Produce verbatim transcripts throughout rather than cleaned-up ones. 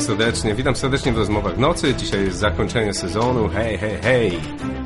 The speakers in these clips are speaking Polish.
serdecznie, witam serdecznie w Rozmowach Nocy. Dzisiaj jest zakończenie sezonu. Hej, hej, hej.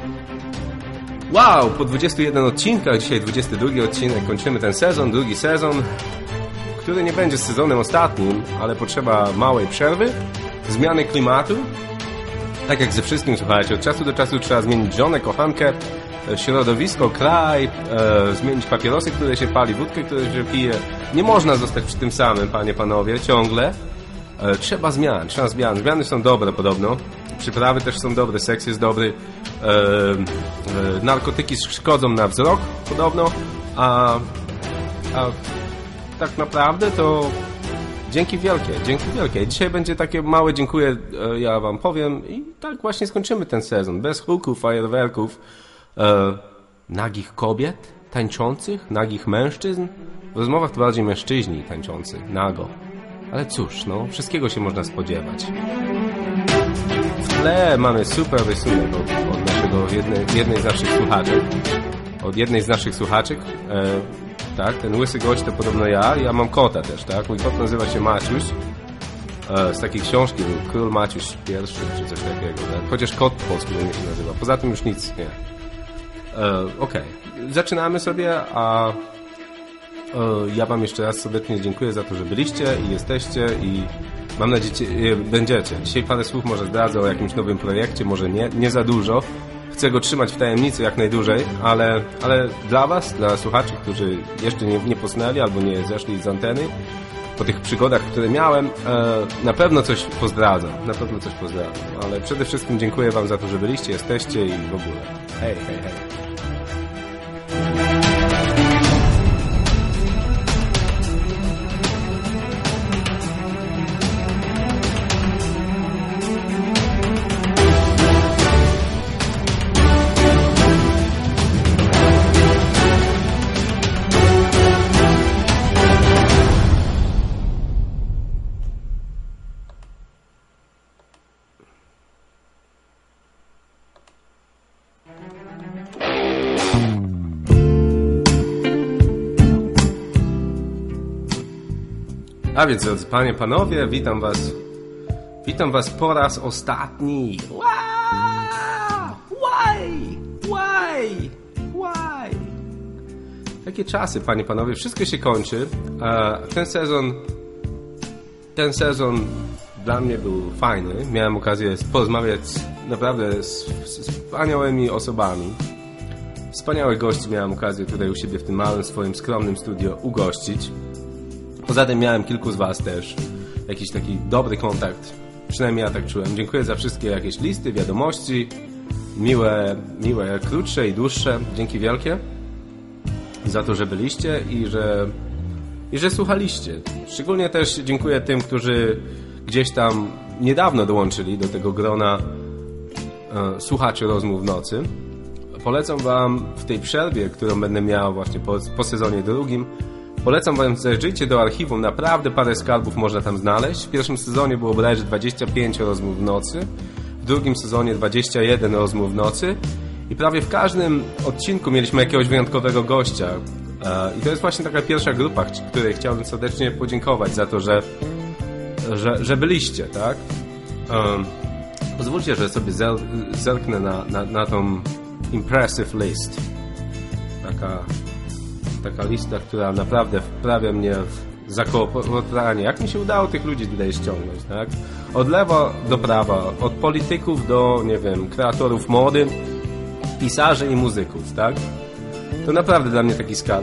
Wow, po dwudziestu jeden odcinkach, dzisiaj dwudziesty drugi odcinek, kończymy ten sezon, drugi sezon, który nie będzie sezonem ostatnim, ale potrzeba małej przerwy, zmiany klimatu. Tak jak ze wszystkim, słuchajcie, od czasu do czasu trzeba zmienić żonę, kochankę, środowisko, kraj, e, zmienić papierosy, które się pali, wódkę, którą się pije. Nie można zostać przy tym samym, panie, panowie, ciągle. E, trzeba zmian, trzeba zmian. Zmiany są dobre podobno. Przyprawy też są dobre, seks jest dobry. E, e, narkotyki szkodzą na wzrok podobno. A, a tak naprawdę to dzięki wielkie, dzięki wielkie. Dzisiaj będzie takie małe dziękuję, e, ja wam powiem i tak właśnie skończymy ten sezon. Bez huków, fajerwerków. E, nagich kobiet tańczących, nagich mężczyzn. W rozmowach to bardziej mężczyźni tańczący, nago. Ale cóż, no, wszystkiego się można spodziewać. W tle mamy super rysunek od, od naszego jednej, jednej z naszych słuchaczek. Od jednej z naszych słuchaczek. E, tak, ten łysy gość to podobno ja. Ja mam kota też, tak? Mój kot nazywa się Maciuś. E, z takiej książki był Król Maciuś pierwszy, czy coś takiego. Tak? Chociaż kot po polsku nie się nazywa. Poza tym już nic, nie. E, Okej. Okay. Zaczynamy sobie, a ja wam jeszcze raz serdecznie dziękuję za to, że byliście i jesteście i mam nadzieję, będziecie. Dzisiaj parę słów może zdradzę o jakimś nowym projekcie, może nie, nie za dużo. Chcę go trzymać w tajemnicy jak najdłużej, ale, ale dla was, dla słuchaczy, którzy jeszcze nie, nie posnęli albo nie zeszli z anteny, po tych przygodach, które miałem, na pewno coś pozdradzam, na pewno coś pozdradzam, ale przede wszystkim dziękuję wam za to, że byliście, jesteście i w ogóle. Hej, hej, hej. A więc, drodzy panie, panowie, witam was, witam was po raz ostatni. Why? Why? Why? Takie czasy, panie, panowie, wszystko się kończy. Ten sezon, ten sezon dla mnie był fajny. Miałem okazję porozmawiać naprawdę z, z wspaniałymi osobami. Wspaniałych gości miałem okazję tutaj u siebie w tym małym, swoim skromnym studio ugościć. Poza tym miałem kilku z was też jakiś taki dobry kontakt. Przynajmniej ja tak czułem. Dziękuję za wszystkie jakieś listy, wiadomości. Miłe, miłe, krótsze i dłuższe. Dzięki wielkie za to, że byliście i że, i że słuchaliście. Szczególnie też dziękuję tym, którzy gdzieś tam niedawno dołączyli do tego grona e, słuchaczy Rozmów w Nocy. Polecam wam w tej przerwie, którą będę miał właśnie po, po sezonie drugim, polecam wam, zajrzyjcie do archiwum, naprawdę parę skarbów można tam znaleźć. W pierwszym sezonie było bodajże dwadzieścia pięć rozmów w nocy, w drugim sezonie dwadzieścia jeden rozmów w nocy i prawie w każdym odcinku mieliśmy jakiegoś wyjątkowego gościa. I to jest właśnie taka pierwsza grupa, której chciałbym serdecznie podziękować za to, że, że, że byliście, tak? Um, pozwólcie, że sobie zerknę na, na, na tą impressive list. Taka... Taka lista, która naprawdę wprawia mnie w zakołotanie. Jak mi się udało tych ludzi tutaj ściągnąć, tak? Od lewa do prawa, od polityków do, nie wiem, kreatorów mody, pisarzy i muzyków, tak? To naprawdę dla mnie taki skarb.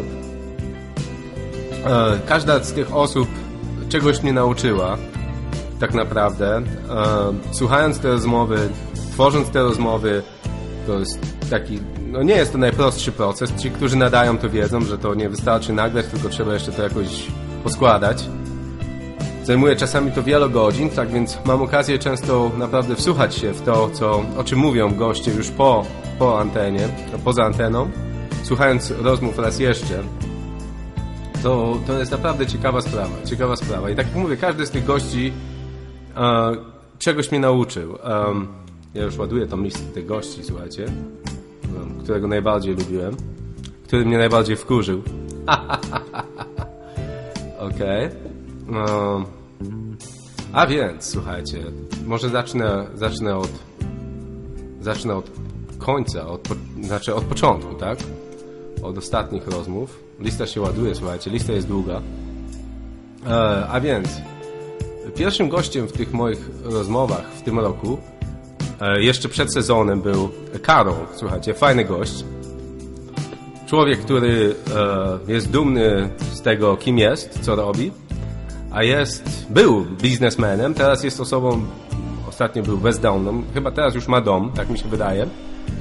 Każda z tych osób czegoś mnie nauczyła, tak naprawdę. Słuchając te rozmowy, tworząc te rozmowy, to jest taki, no nie jest to najprostszy proces. Ci, którzy nadają, to wiedzą, że to nie wystarczy nagrać, tylko trzeba jeszcze to jakoś poskładać. Zajmuje czasami to wiele godzin, tak więc mam okazję często naprawdę wsłuchać się w to, co, o czym mówią goście już po, po antenie, poza anteną. Słuchając rozmów raz jeszcze, to, to jest naprawdę ciekawa sprawa, ciekawa sprawa. I tak jak mówię, każdy z tych gości e, czegoś mnie nauczył. Um, Ja już ładuję tą listę tych gości, słuchajcie, którego najbardziej lubiłem, który mnie najbardziej wkurzył. Okej. Okay. No. A więc, słuchajcie, może zacznę, zacznę od zacznę od końca, od, znaczy od początku, tak? Od ostatnich rozmów. Lista się ładuje, słuchajcie, lista jest długa. E, a więc, pierwszym gościem w tych moich rozmowach w tym roku, e, jeszcze przed sezonem, był Karol. Słuchajcie, fajny gość. Człowiek, który e, jest dumny z tego, kim jest, co robi, a jest, był biznesmenem, teraz jest osobą, ostatnio był bezdomną, chyba teraz już ma dom, tak mi się wydaje. E,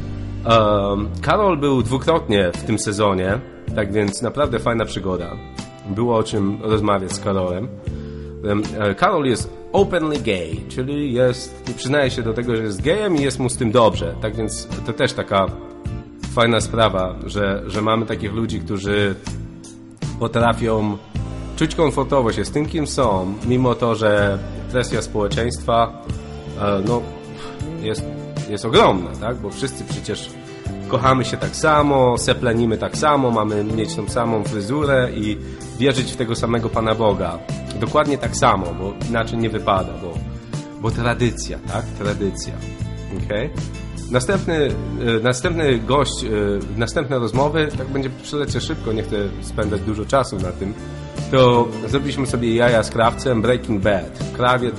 Karol był dwukrotnie w tym sezonie, tak więc naprawdę fajna przygoda. Było o czym rozmawiać z Karolem. E, Karol jest openly gay, czyli jest, przyznaje się do tego, że jest gejem i jest mu z tym dobrze, tak więc to też taka fajna sprawa, że, że mamy takich ludzi, którzy potrafią czuć komfortowo się z tym, kim są, mimo to, że presja społeczeństwa no, jest, jest ogromna, tak? Bo wszyscy przecież kochamy się tak samo, seplenimy tak samo, mamy mieć tą samą fryzurę i wierzyć w tego samego Pana Boga. Dokładnie tak samo, bo inaczej nie wypada, bo, bo tradycja, tak? Tradycja. Okay? Następny, następny gość, następne rozmowy, tak będzie, przelecę szybko, nie chcę spędzać dużo czasu na tym, to zrobiliśmy sobie jaja z krawcem Breaking Bad. Krawiec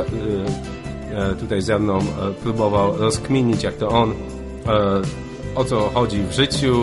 tutaj ze mną próbował rozkminić, jak to on, o co chodzi w życiu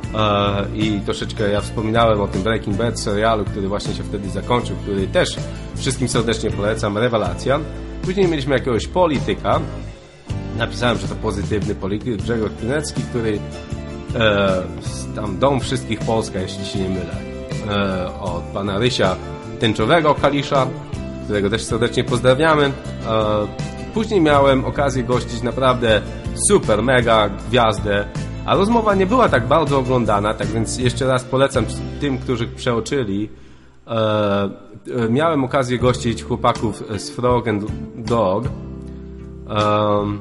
i troszeczkę ja wspominałem o tym Breaking Bad serialu, który właśnie się wtedy zakończył, który też wszystkim serdecznie polecam, rewelacja. Później mieliśmy jakiegoś polityka. Napisałem, że to pozytywny polityk, Grzegorz Klinecki, który e, tam dom wszystkich Polska, jeśli się nie mylę, e, od pana Rysia Tęczowego Kalisza, którego też serdecznie pozdrawiamy. E, później miałem okazję gościć naprawdę super, mega gwiazdę, a rozmowa nie była tak bardzo oglądana, tak więc jeszcze raz polecam tym, którzy przeoczyli. E, e, miałem okazję gościć chłopaków z Frog and Dog. Um,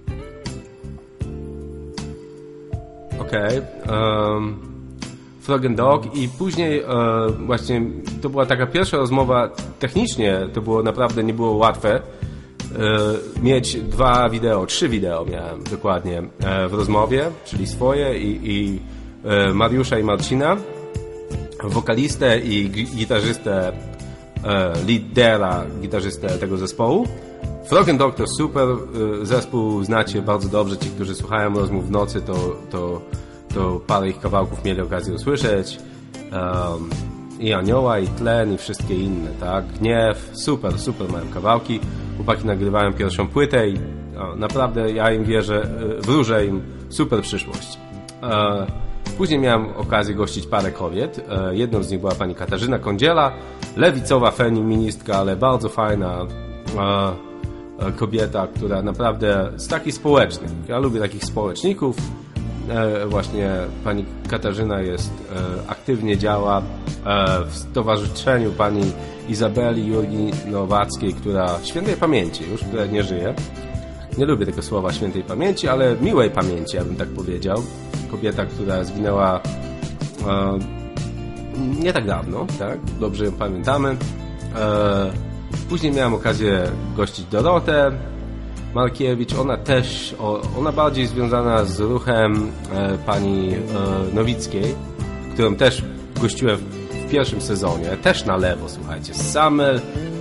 Okej. Okay. Um, Frog and Dog i później um, właśnie to była taka pierwsza rozmowa. Technicznie to było naprawdę, nie było łatwe um, mieć dwa wideo, trzy wideo miałem dokładnie um, w rozmowie, czyli swoje i, i um, Mariusza i Marcina, wokalistę i gitarzystę, um, lidera, gitarzystę tego zespołu. Frog and Dog to super zespół, znacie bardzo dobrze, ci, którzy słuchają rozmów w nocy, to, to, to parę ich kawałków mieli okazję usłyszeć. Um, I Anioła, i Tlen, i wszystkie inne, tak? Gniew, super, super mają kawałki. Chłopaki nagrywają pierwszą płytę i o, naprawdę ja im wierzę, wróżę im super przyszłość. E, później miałem okazję gościć parę kobiet. E, jedną z nich była pani Katarzyna Kądziela, lewicowa feministka, ale bardzo fajna e, kobieta, która naprawdę z takich społecznych, ja lubię takich społeczników, e, właśnie pani Katarzyna jest, e, aktywnie działa e, w stowarzyszeniu pani Izabeli Jurgi Nowackiej, która świętej pamięci już, która nie żyje. Nie lubię tego słowa świętej pamięci, ale miłej pamięci, ja bym tak powiedział. Kobieta, która zginęła e, nie tak dawno, tak? Dobrze ją pamiętamy. E, Później miałem okazję gościć Dorotę Markiewicz. Ona też, ona bardziej związana z ruchem e, pani e, Nowickiej, którą też gościłem w pierwszym sezonie. Też na lewo, słuchajcie. Same,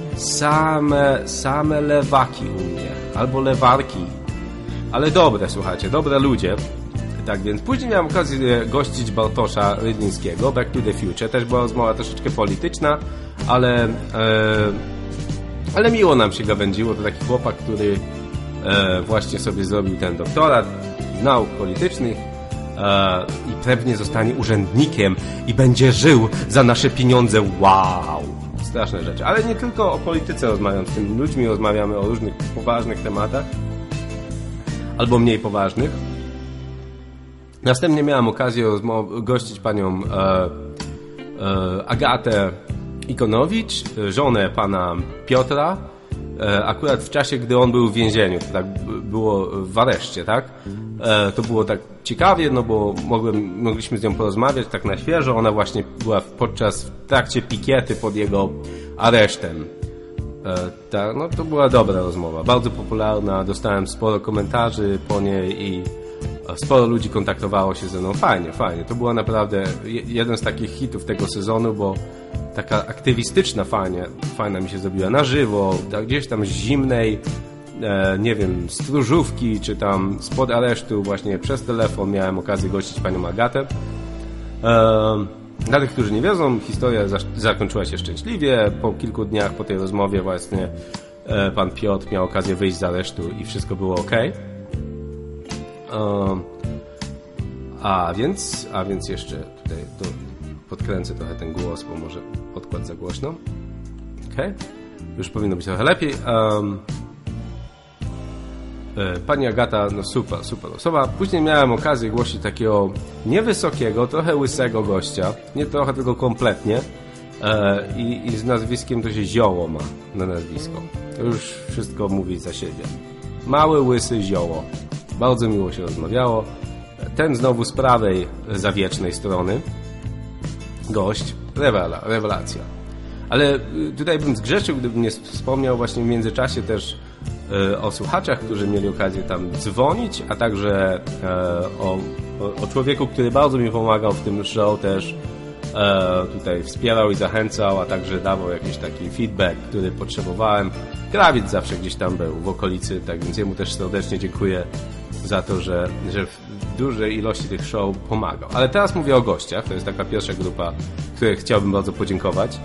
same, same lewaki u mnie. Albo lewarki. Ale dobre, słuchajcie, dobre ludzie. Tak więc później miałem okazję gościć Bartosza Rydlińskiego, Back to the Future. Też była rozmowa troszeczkę polityczna, ale... E, Ale miło nam się gawędziło, to taki chłopak, który e, właśnie sobie zrobił ten doktorat z nauk politycznych e, i pewnie zostanie urzędnikiem i będzie żył za nasze pieniądze. Wow! Straszne rzeczy. Ale nie tylko o polityce rozmawiam z tymi ludźmi, rozmawiamy o różnych poważnych tematach albo mniej poważnych. Następnie miałem okazję rozmow- gościć panią e, e, Agatę Ikonowicz, żonę pana Piotra, akurat w czasie, gdy on był w więzieniu, to tak było w areszcie, tak? To było tak ciekawie, no bo mogłem, mogliśmy z nią porozmawiać tak na świeżo, ona właśnie była podczas, w trakcie pikiety pod jego aresztem. Tak, no to była dobra rozmowa, bardzo popularna, dostałem sporo komentarzy po niej i sporo ludzi kontaktowało się ze mną. Fajnie, fajnie. To była naprawdę jeden z takich hitów tego sezonu, bo taka aktywistyczna fajnie, fajna mi się zrobiła na żywo, gdzieś tam z zimnej, e, nie wiem, stróżówki, czy tam spod aresztu, właśnie przez telefon miałem okazję gościć panią Agatę. E, Dla tych, którzy nie wiedzą, historia zakończyła się szczęśliwie. Po kilku dniach po tej rozmowie właśnie pan Piotr miał okazję wyjść z aresztu i wszystko było ok. A więc, a więc jeszcze tutaj do, podkręcę trochę ten głos, bo może podkład za głośno. Ok, już powinno być trochę lepiej. Um, Pani Agata, no super, super osoba. Później miałem okazję głosić takiego niewysokiego, trochę łysego gościa. Nie trochę, tylko kompletnie. E, i, I z nazwiskiem to się Zioło ma na nazwisko. To już wszystko mówi za siebie. Mały, łysy Zioło. Bardzo miło się rozmawiało. Ten znowu z prawej zawiecznej strony. Gość. Rewela, rewelacja. Ale tutaj bym zgrzeszył, gdybym nie wspomniał właśnie w międzyczasie też o słuchaczach, którzy mieli okazję tam dzwonić, a także o, o człowieku, który bardzo mi pomagał w tym show też, tutaj wspierał i zachęcał, a także dawał jakiś taki feedback, który potrzebowałem. Krawiec zawsze gdzieś tam był w okolicy, tak więc jemu też serdecznie dziękuję za to, że, że w dużej ilości tych show pomagał. Ale teraz mówię o gościach, to jest taka pierwsza grupa, której chciałbym bardzo podziękować.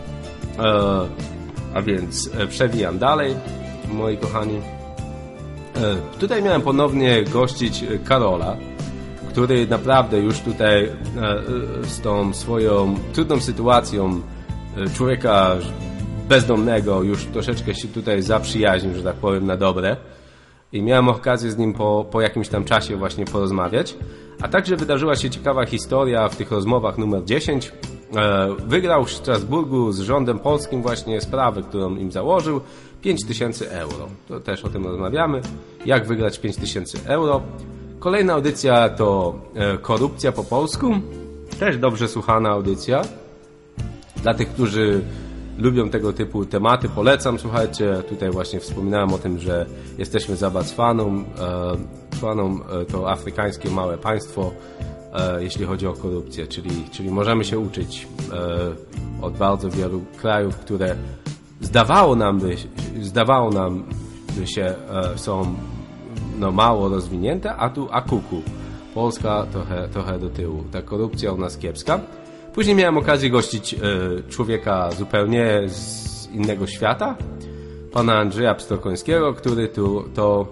A więc przewijam dalej, moi kochani. Tutaj miałem ponownie gościć Karola, który naprawdę już tutaj z tą swoją trudną sytuacją człowieka bezdomnego już troszeczkę się tutaj zaprzyjaźnił, że tak powiem, na dobre. I miałem okazję z nim po, po jakimś tam czasie właśnie porozmawiać. A także wydarzyła się ciekawa historia w tych rozmowach numer dziesięć. Wygrał w Strasburgu z rządem polskim właśnie sprawę, którą im założył, pięć tysięcy euro. To też o tym rozmawiamy. Jak wygrać pięć tysięcy euro. Kolejna audycja to Korupcja po polsku. Też dobrze słuchana audycja. Dla tych, którzy lubią tego typu tematy, polecam, słuchajcie. Tutaj właśnie wspominałem o tym, że jesteśmy za Botswaną. Botswaną to afrykańskie małe państwo, jeśli chodzi o korupcję, czyli, czyli możemy się uczyć od bardzo wielu krajów, które zdawało nam by, zdawało nam by się są no, mało rozwinięte, a tu a kuku. Polska trochę, trochę do tyłu. Ta korupcja u nas kiepska. Później miałem okazję gościć człowieka zupełnie z innego świata, pana Andrzeja Pstrokońskiego, który tu to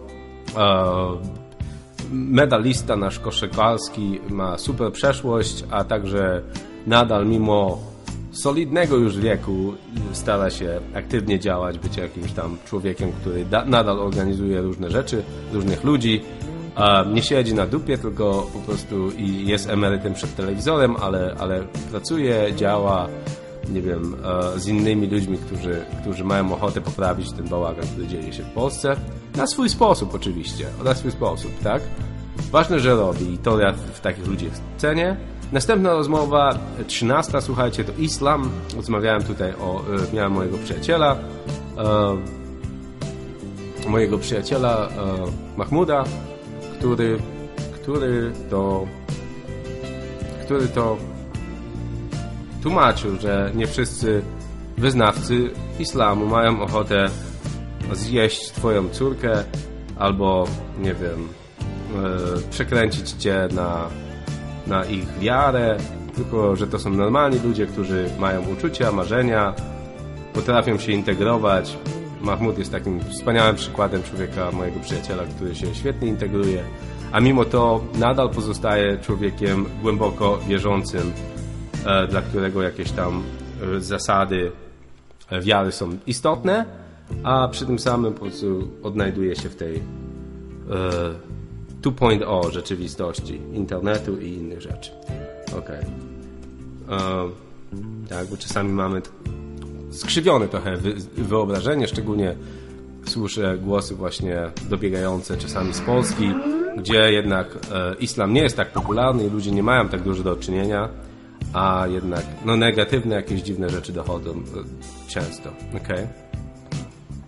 medalista nasz koszykarski, ma super przeszłość, a także nadal mimo solidnego już wieku stara się aktywnie działać, być jakimś tam człowiekiem, który da, nadal organizuje różne rzeczy, różnych ludzi. A nie siedzi na dupie, tylko po prostu i jest emerytem przed telewizorem, ale, ale pracuje, działa, nie wiem, z innymi ludźmi, którzy, którzy mają ochotę poprawić ten bałagan, który dzieje się w Polsce. Na swój sposób oczywiście, na swój sposób, tak? Ważne, że robi i to ja w takich ludziach cenię. Następna rozmowa, trzynasta, słuchajcie, to islam. Rozmawiałem tutaj o, miałem mojego przyjaciela, e, mojego przyjaciela e, Mahmuda, który, który to, który to tłumaczył, że nie wszyscy wyznawcy islamu mają ochotę zjeść twoją córkę albo, nie wiem, e, przekręcić cię na, na ich wiarę, tylko że to są normalni ludzie, którzy mają uczucia, marzenia, potrafią się integrować. Mahmud jest takim wspaniałym przykładem człowieka, mojego przyjaciela, który się świetnie integruje, a mimo to nadal pozostaje człowiekiem głęboko wierzącym, e, dla którego jakieś tam e, zasady e, wiary są istotne, a przy tym samym po prostu odnajduje się w tej e, dwa zero rzeczywistości, internetu i innych rzeczy. Okej. Okay. Tak, bo czasami mamy skrzywione trochę wyobrażenie, szczególnie słyszę głosy właśnie dobiegające czasami z Polski, gdzie jednak e, islam nie jest tak popularny i ludzie nie mają tak dużo do czynienia, a jednak no, negatywne jakieś dziwne rzeczy dochodzą e, często. Okay?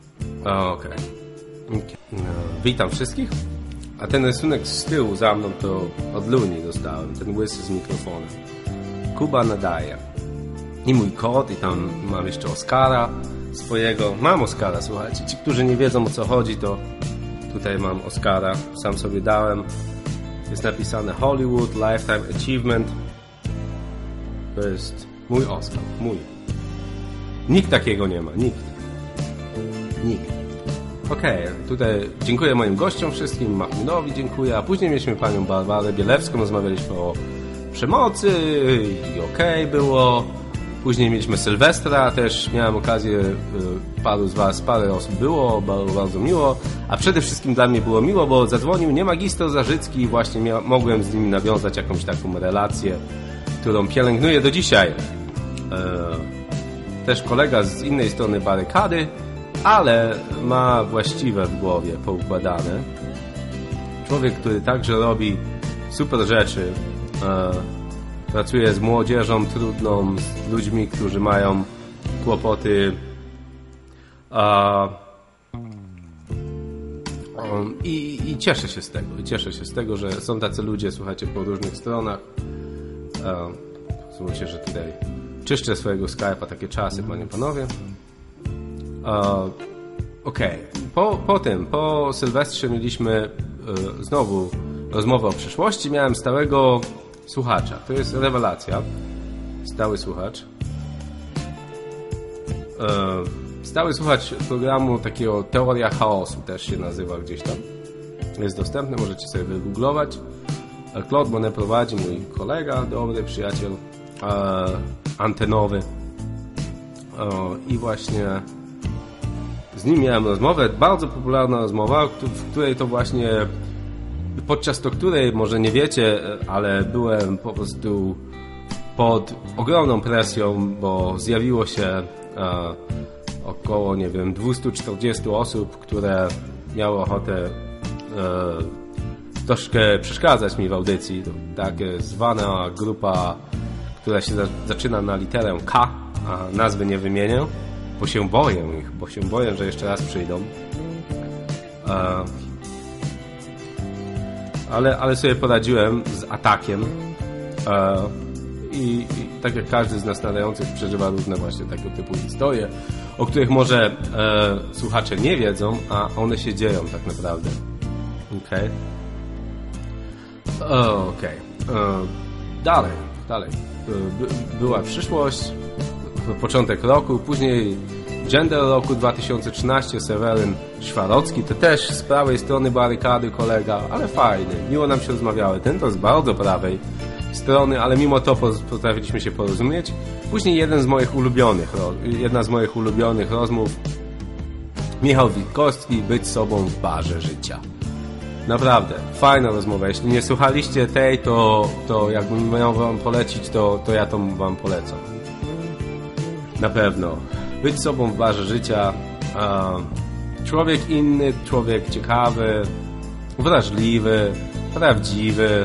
Okej. Okay. Okay. No, witam wszystkich. A ten rysunek z tyłu za mną to od Luni dostałem. Ten łysy z mikrofonem. Kuba nadaje. I mój kot, i tam mam jeszcze Oskara swojego. Mam Oskara, słuchajcie. Ci, którzy nie wiedzą, o co chodzi, to tutaj mam Oskara. Sam sobie dałem. Jest napisane Hollywood Lifetime Achievement. To jest mój Oskar. Mój. Nikt takiego nie ma. Nikt. Nikt. Okej, okay, tutaj dziękuję moim gościom wszystkim. Martinowi dziękuję. A później mieliśmy panią Barbarę Bielewską. Rozmawialiśmy o przemocy i okej okay było. Później mieliśmy Sylwestra, też miałem okazję, paru z was, parę osób było, bardzo, bardzo miło, a przede wszystkim dla mnie było miło, bo zadzwonił nie magister Zarzycki i właśnie mia- mogłem z nim nawiązać jakąś taką relację, którą pielęgnuję do dzisiaj. E, też kolega z innej strony barykady, ale ma właściwe w głowie poukładane. Człowiek, który także robi super rzeczy, e, pracuje z młodzieżą trudną, z ludźmi, którzy mają kłopoty a, um, i, i cieszę się z tego. I cieszę się z tego, że są tacy ludzie, słuchajcie, po różnych stronach. Pozwólcie, że tutaj czyszczę swojego Skype'a, takie czasy, panie, panowie. Okej. Okay. Po, po tym, po Sylwestrze mieliśmy y, znowu rozmowę o przyszłości. Miałem stałego słuchacza. To jest rewelacja. Stały słuchacz. E, stały słuchacz programu takiego Teoria Chaosu też się nazywa gdzieś tam. Jest dostępny, możecie sobie wygooglować. Claude Monet prowadzi, mój kolega, dobry przyjaciel, e, antenowy. E, I właśnie z nim miałem rozmowę, bardzo popularna rozmowa, w której to właśnie podczas to której, może nie wiecie, ale byłem po prostu pod ogromną presją, bo zjawiło się e, około, nie wiem, dwieście czterdzieści osób, które miały ochotę e, troszkę przeszkadzać mi w audycji. To tak zwana grupa, która się za, zaczyna na literę K, a nazwy nie wymienię, bo się boję ich, bo się boję, że jeszcze raz przyjdą. E, Ale, ale sobie poradziłem z atakiem e, i, i tak jak każdy z nas nadających przeżywa różne właśnie tego typu historie, o których może e, słuchacze nie wiedzą, a one się dzieją tak naprawdę. Okej. Okay. Okej. Okay. Dalej, dalej. By, była przyszłość, początek roku, później Gender roku dwa tysiące trzynasty, Seweryn Szwarocki, to też z prawej strony barykady kolega, ale fajny, miło nam się rozmawiały. Ten to z bardzo prawej strony, ale mimo to potrafiliśmy się porozumieć. Później jeden z moich ulubionych, jedna z moich ulubionych rozmów, Michał Witkowski, być sobą w barze życia. Naprawdę, fajna rozmowa. Jeśli nie słuchaliście tej, to, to jakbym miał wam polecić, to, to ja to wam polecam. Na pewno. Być sobą w barze życia. Człowiek inny, człowiek ciekawy, wrażliwy, prawdziwy,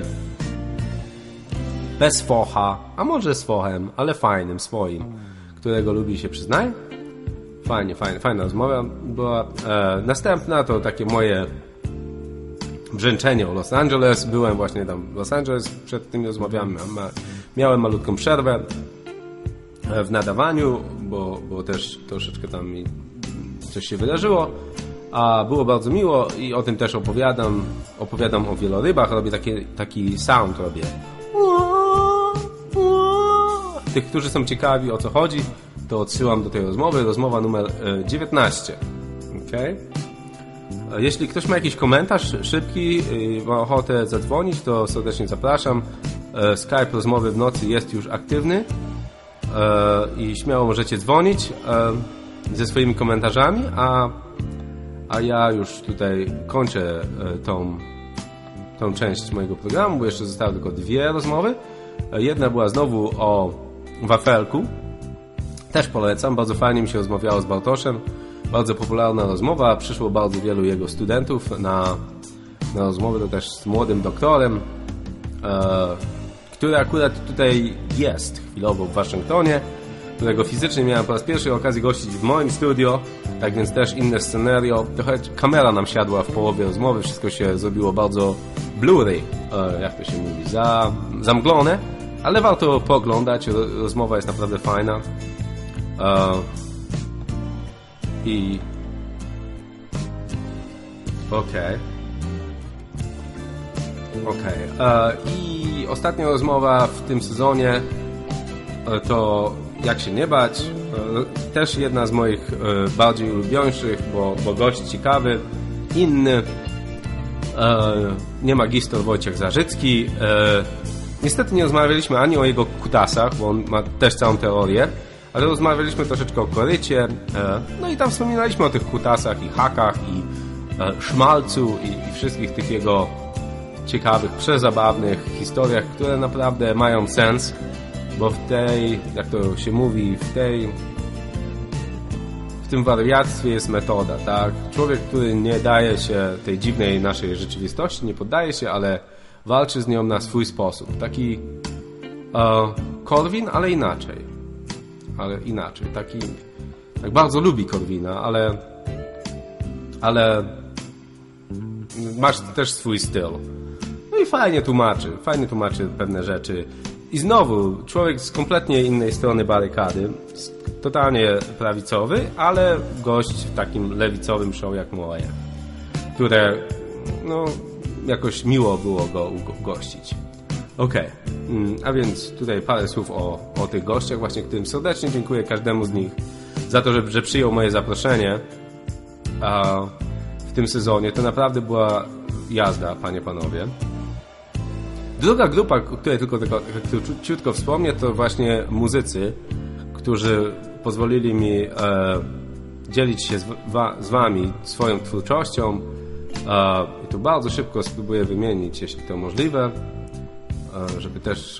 bez focha, a może z fochem, ale fajnym, swoim, którego lubi się przyznaje. Fajnie, fajnie, fajna rozmowa była. E, następna to takie moje brzęczenie o Los Angeles. Byłem właśnie tam w Los Angeles, przed tymi rozmowami miałem malutką przerwę w nadawaniu, bo, bo też troszeczkę tam mi coś się wydarzyło, a było bardzo miło i o tym też opowiadam. Opowiadam o wielorybach, robię taki, taki sound robię. Tych, którzy są ciekawi, o co chodzi, to odsyłam do tej rozmowy. Rozmowa numer dziewiętnaście. Okay? Jeśli ktoś ma jakiś komentarz szybki, ma ochotę zadzwonić, to serdecznie zapraszam. Skype rozmowy w nocy jest już aktywny i śmiało możecie dzwonić ze swoimi komentarzami, a, a ja już tutaj kończę tą, tą część mojego programu, bo jeszcze zostały tylko dwie rozmowy. Jedna była znowu o wafelku. Też polecam, bardzo fajnie mi się rozmawiało z Bartoszem. Bardzo popularna rozmowa, przyszło bardzo wielu jego studentów na, na rozmowę, to też z młodym doktorem, e, który akurat tutaj jest chwilowo w Waszyngtonie. którego fizycznie miałem po raz pierwszy okazję gościć w moim studio, tak więc też inne scenario. Trochę kamera nam siadła w połowie rozmowy, wszystko się zrobiło bardzo blurry, jak to się mówi, za, zamglone, ale warto pooglądać, rozmowa jest naprawdę fajna. I okej. Okej. I ostatnia rozmowa w tym sezonie to jak się nie bać. Też jedna z moich bardziej ulubionych, bo, bo gość ciekawy, inny. Nie magister Wojciech Zarzycki. Niestety nie rozmawialiśmy ani o jego kutasach, bo on ma też całą teorię, ale rozmawialiśmy troszeczkę o korycie. No i tam wspominaliśmy o tych kutasach i hakach i szmalcu i, i wszystkich tych jego ciekawych, przezabawnych historiach, które naprawdę mają sens, bo w tej, jak to się mówi, w tej w tym wariactwie jest metoda, tak? Człowiek, który nie daje się tej dziwnej naszej rzeczywistości, nie poddaje się, ale walczy z nią na swój sposób. Taki uh, Korwin, ale inaczej. Ale inaczej. Taki tak bardzo lubi Korwina, ale ale masz też swój styl. No i fajnie tłumaczy, fajnie tłumaczy pewne rzeczy. I znowu, człowiek z kompletnie innej strony barykady, totalnie prawicowy, ale gość w takim lewicowym show jak moje, które, no, jakoś miło było go gościć. Okej, okay. A więc tutaj parę słów o, o tych gościach, właśnie którym serdecznie dziękuję każdemu z nich za to, że, że przyjął moje zaproszenie a w tym sezonie. To naprawdę była jazda, panie, panowie. Druga grupa, o której tylko, tylko króciutko wspomnę, to właśnie muzycy, którzy pozwolili mi e, dzielić się z, wa, z wami swoją twórczością. E, I tu bardzo szybko spróbuję wymienić, jeśli to możliwe, e, żeby też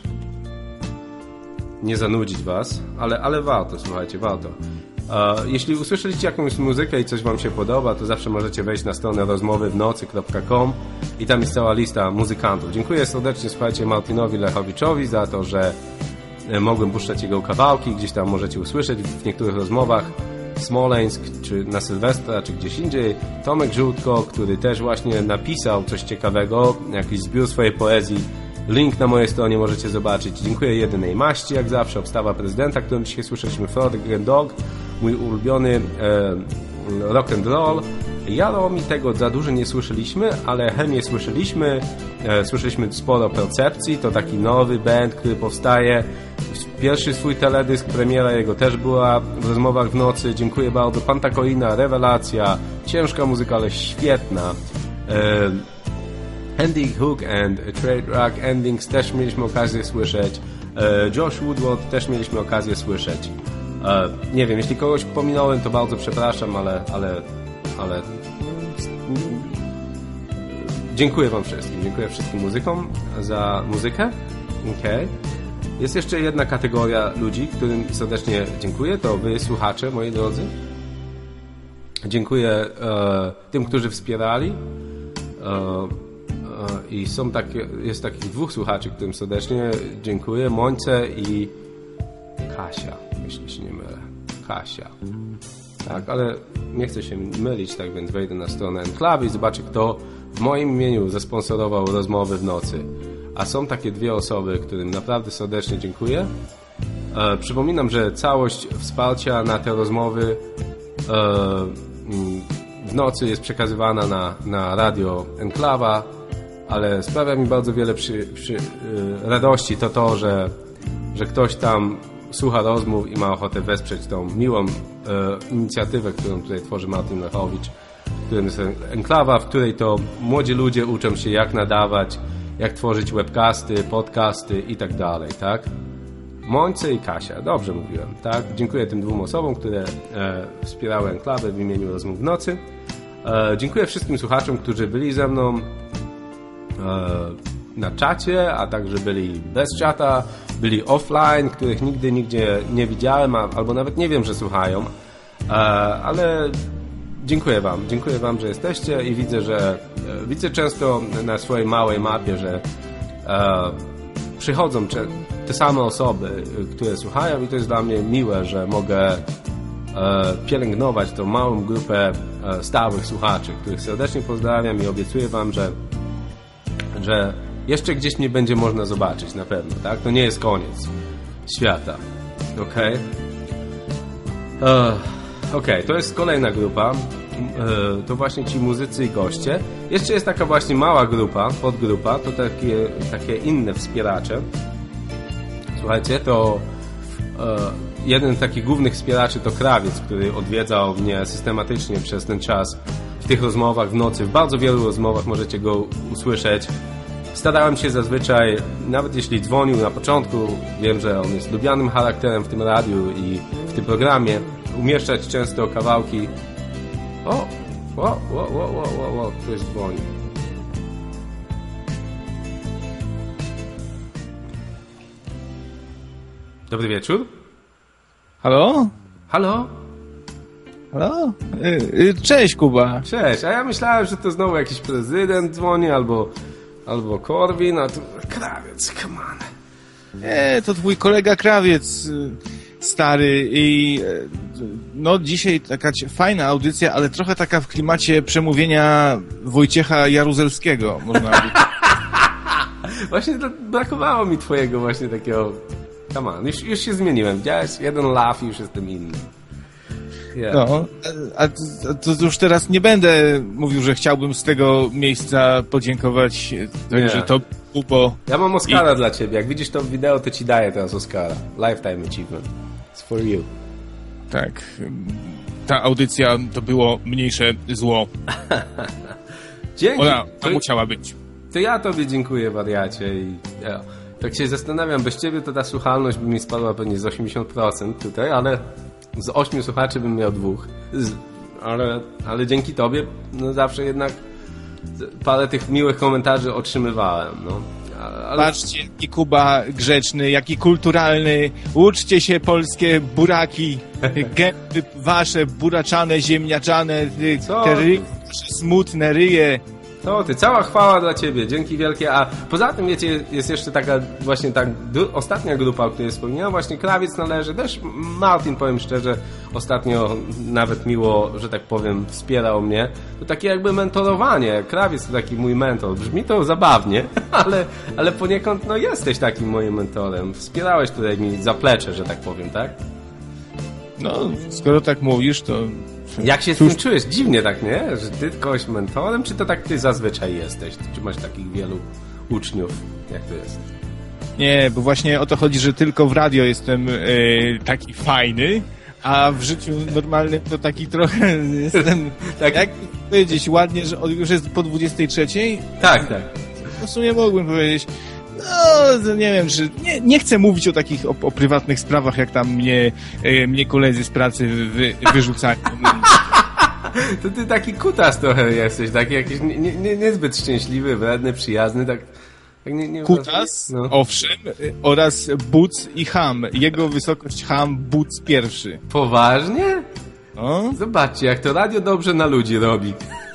nie zanudzić was, ale, ale warto, słuchajcie, warto. E, jeśli usłyszeliście jakąś muzykę i coś wam się podoba, to zawsze możecie wejść na stronę rozmowy w nocy kropka com i tam jest cała lista muzykantów. Dziękuję serdecznie, słuchajcie, Martinowi Lechowiczowi za to, że mogłem puszczać jego kawałki, gdzieś tam możecie usłyszeć w niektórych rozmowach. Smoleńsk, czy na Sylwestra, czy gdzieś indziej. Tomek Żółtko, który też właśnie napisał coś ciekawego, jakiś zbiór swojej poezji. Link na mojej stronie możecie zobaczyć. Dziękuję Jedynej Maści, jak zawsze, obstawa prezydenta, którą dzisiaj słyszeliśmy, Frodek Dog, mój ulubiony e, rock and roll. Jaromi tego za dużo nie słyszeliśmy, ale chemię słyszeliśmy. E, słyszeliśmy sporo Percepcji, to taki nowy band, który powstaje. Pierwszy swój teledysk, premiera jego też była w rozmowach w nocy. Dziękuję bardzo. Pantakoina, rewelacja, ciężka muzyka, ale świetna. E, Ending Hook and Trade Rock Endings też mieliśmy okazję słyszeć. E, Josh Woodward też mieliśmy okazję słyszeć. E, nie wiem, jeśli kogoś pominąłem, to bardzo przepraszam, ale ale, ale dziękuję wam wszystkim. Dziękuję wszystkim muzykom za muzykę. Okay. Jest jeszcze jedna kategoria ludzi, którym serdecznie dziękuję. To wy, słuchacze, moi drodzy. Dziękuję e, tym, którzy wspierali. E, e, I są takie, jest takich dwóch słuchaczy, którym serdecznie dziękuję. Mońce i Kasia, jeśli się nie mylę. Kasia. Tak, ale nie chcę się mylić, tak więc wejdę na stronę Enklawy i zobaczę, kto w moim imieniu zasponsorował rozmowy w nocy. A są takie dwie osoby, którym naprawdę serdecznie dziękuję. E, przypominam, że całość wsparcia na te rozmowy e, w nocy jest przekazywana na, na radio Enklawa, ale sprawia mi bardzo wiele przy, przy, e, radości to to, że, że ktoś tam słucha rozmów i ma ochotę wesprzeć tą miłą e, inicjatywę, którą tutaj tworzy Martin Lechowicz, którym jest Enklawa, w której to młodzi ludzie uczą się, jak nadawać, jak tworzyć webcasty, podcasty i tak dalej, tak? Mońce i Kasia, dobrze mówiłem, tak? Dziękuję tym dwóm osobom, które e, wspierały Enklawę w imieniu Rozmów w Nocy. E, dziękuję wszystkim słuchaczom, którzy byli ze mną e, na czacie, a także byli bez czata, byli offline, których nigdy nigdzie nie widziałem, a, albo nawet nie wiem, że słuchają, e, ale dziękuję wam, dziękuję wam, że jesteście i widzę, że e, widzę często na swojej małej mapie, że e, przychodzą te same osoby, które słuchają i to jest dla mnie miłe, że mogę e, pielęgnować tą małą grupę e, stałych słuchaczy, których serdecznie pozdrawiam i obiecuję wam, że, że jeszcze gdzieś mnie będzie można zobaczyć na pewno, tak? To nie jest koniec świata. Okej? Okay? Okej, okay, to jest kolejna grupa. E, to właśnie ci muzycy i goście. Jeszcze jest taka właśnie mała grupa, podgrupa, to takie, takie inne wspieracze. Słuchajcie, to e, jeden z takich głównych wspieraczy to Krawiec, który odwiedzał mnie systematycznie przez ten czas w tych rozmowach w nocy. W bardzo wielu rozmowach możecie go usłyszeć. Starałem się zazwyczaj, nawet jeśli dzwonił na początku, wiem, że on jest lubianym charakterem w tym radiu i w tym programie, umieszczać często kawałki. O, o, o, o, o, o, o, ktoś dzwoni. Dobry wieczór. Halo? Halo? Halo? Cześć, Kuba. Cześć, a ja myślałem, że to znowu jakiś prezydent dzwoni, albo, albo Korwin, a tu Krawiec, come on. Nie, to twój kolega Krawiec, stary, i no dzisiaj taka fajna audycja, ale trochę taka w klimacie przemówienia Wojciecha Jaruzelskiego, można by... Właśnie to brakowało mi twojego właśnie takiego... Come on, już, już się zmieniłem. Widziałeś? Jeden laugh i już jestem inny. Yeah. No, a, a to już teraz nie będę mówił, że chciałbym z tego miejsca podziękować, także to bo... Ja mam Oscara I... dla ciebie. Jak widzisz to wideo, to ci daję teraz Oscara. Lifetime Achievement. It's for you. Tak. Ta audycja to było mniejsze zło. Dzięki. Ona to musiała być. To ja tobie dziękuję, wariacie. I ja, tak się zastanawiam, bez ciebie to ta słuchalność by mi spadła pewnie z osiemdziesiąt procent tutaj, ale z ośmiu słuchaczy bym miał dwóch. Z, ale, ale dzięki tobie no zawsze jednak parę tych miłych komentarzy otrzymywałem. No. Ale... Patrzcie, jaki Kuba grzeczny, jaki kulturalny. Uczcie się polskie buraki, gęby wasze buraczane, ziemniaczane, Co? te ryje, smutne ryje. To ty, cała chwała dla ciebie, dzięki wielkie. A poza tym, wiecie, jest jeszcze taka właśnie ta gru- ostatnia grupa, o której wspomniałem, właśnie Krawiec należy, też Martin, powiem szczerze, ostatnio nawet miło, że tak powiem, wspierał mnie. To takie jakby mentorowanie. Krawiec to taki mój mentor. Brzmi to zabawnie, ale, ale poniekąd no jesteś takim moim mentorem. Wspierałeś tutaj mi zaplecze, że tak powiem, tak? No, skoro tak mówisz, to... Jak się z tym czujesz? Dziwnie tak, nie? Że ty kogoś mentorem, czy to tak ty zazwyczaj jesteś? Czy masz takich wielu uczniów? Jak to jest? Nie, bo właśnie o to chodzi, że tylko w radio jestem e, taki fajny, a w życiu normalnym to taki trochę jestem... tak. Jak powiedzieć ładnie, że już jest po dwudziestej trzeciej? Tak, tak. W sumie mógłbym powiedzieć... No, nie wiem, czy nie, nie chcę mówić o takich o, o prywatnych sprawach, jak tam mnie, e, mnie koledzy z pracy wy, wyrzucają. To ty taki kutas trochę jesteś, taki jakiś nie, nie, niezbyt szczęśliwy, wredny, przyjazny, tak... tak nie, nie kutas, no. Owszem, oraz Buc i Ham. Jego wysokość Ham, Buc pierwszy. Poważnie? No. Zobaczcie, jak to radio dobrze na ludzi robi.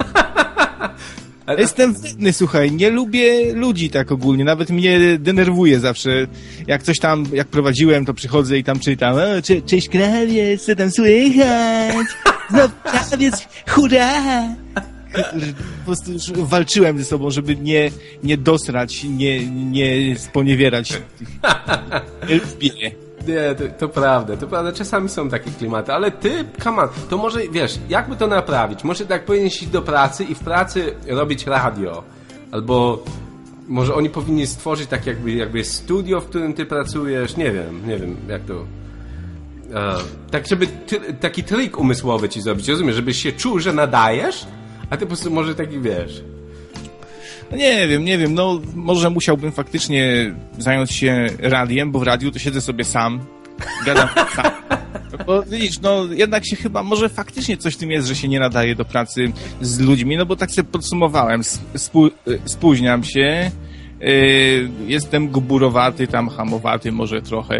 Jestem wredny, słuchaj, nie lubię ludzi tak ogólnie, nawet mnie denerwuje zawsze, jak coś tam, jak prowadziłem, to przychodzę i tam czytam, o, cze cześć Krawiec, co tam słychać, znowu Krawiec, hurra! Po prostu już walczyłem ze sobą, żeby nie, nie dosrać, nie, nie sponiewierać. Nie lubię. Nie, to, to prawda, to prawda, czasami są takie klimaty, ale ty, come on, to może, wiesz, jakby to naprawić? Może tak powinieneś iść do pracy i w pracy robić radio, albo może oni powinni stworzyć tak jakby, jakby studio, w którym ty pracujesz, nie wiem, nie wiem, jak to... E, tak, żeby ty, taki trik umysłowy ci zrobić, rozumiesz, żebyś się czuł, że nadajesz, a ty po prostu może taki, wiesz... No nie wiem, nie wiem, no może musiałbym faktycznie zająć się radiem, bo w radiu to siedzę sobie sam, gadam sam. Bo widzisz, no jednak się chyba, może faktycznie coś w tym jest, że się nie nadaje do pracy z ludźmi, no bo tak sobie podsumowałem, spó- spóźniam się, yy, jestem guburowaty, tam hamowaty może trochę,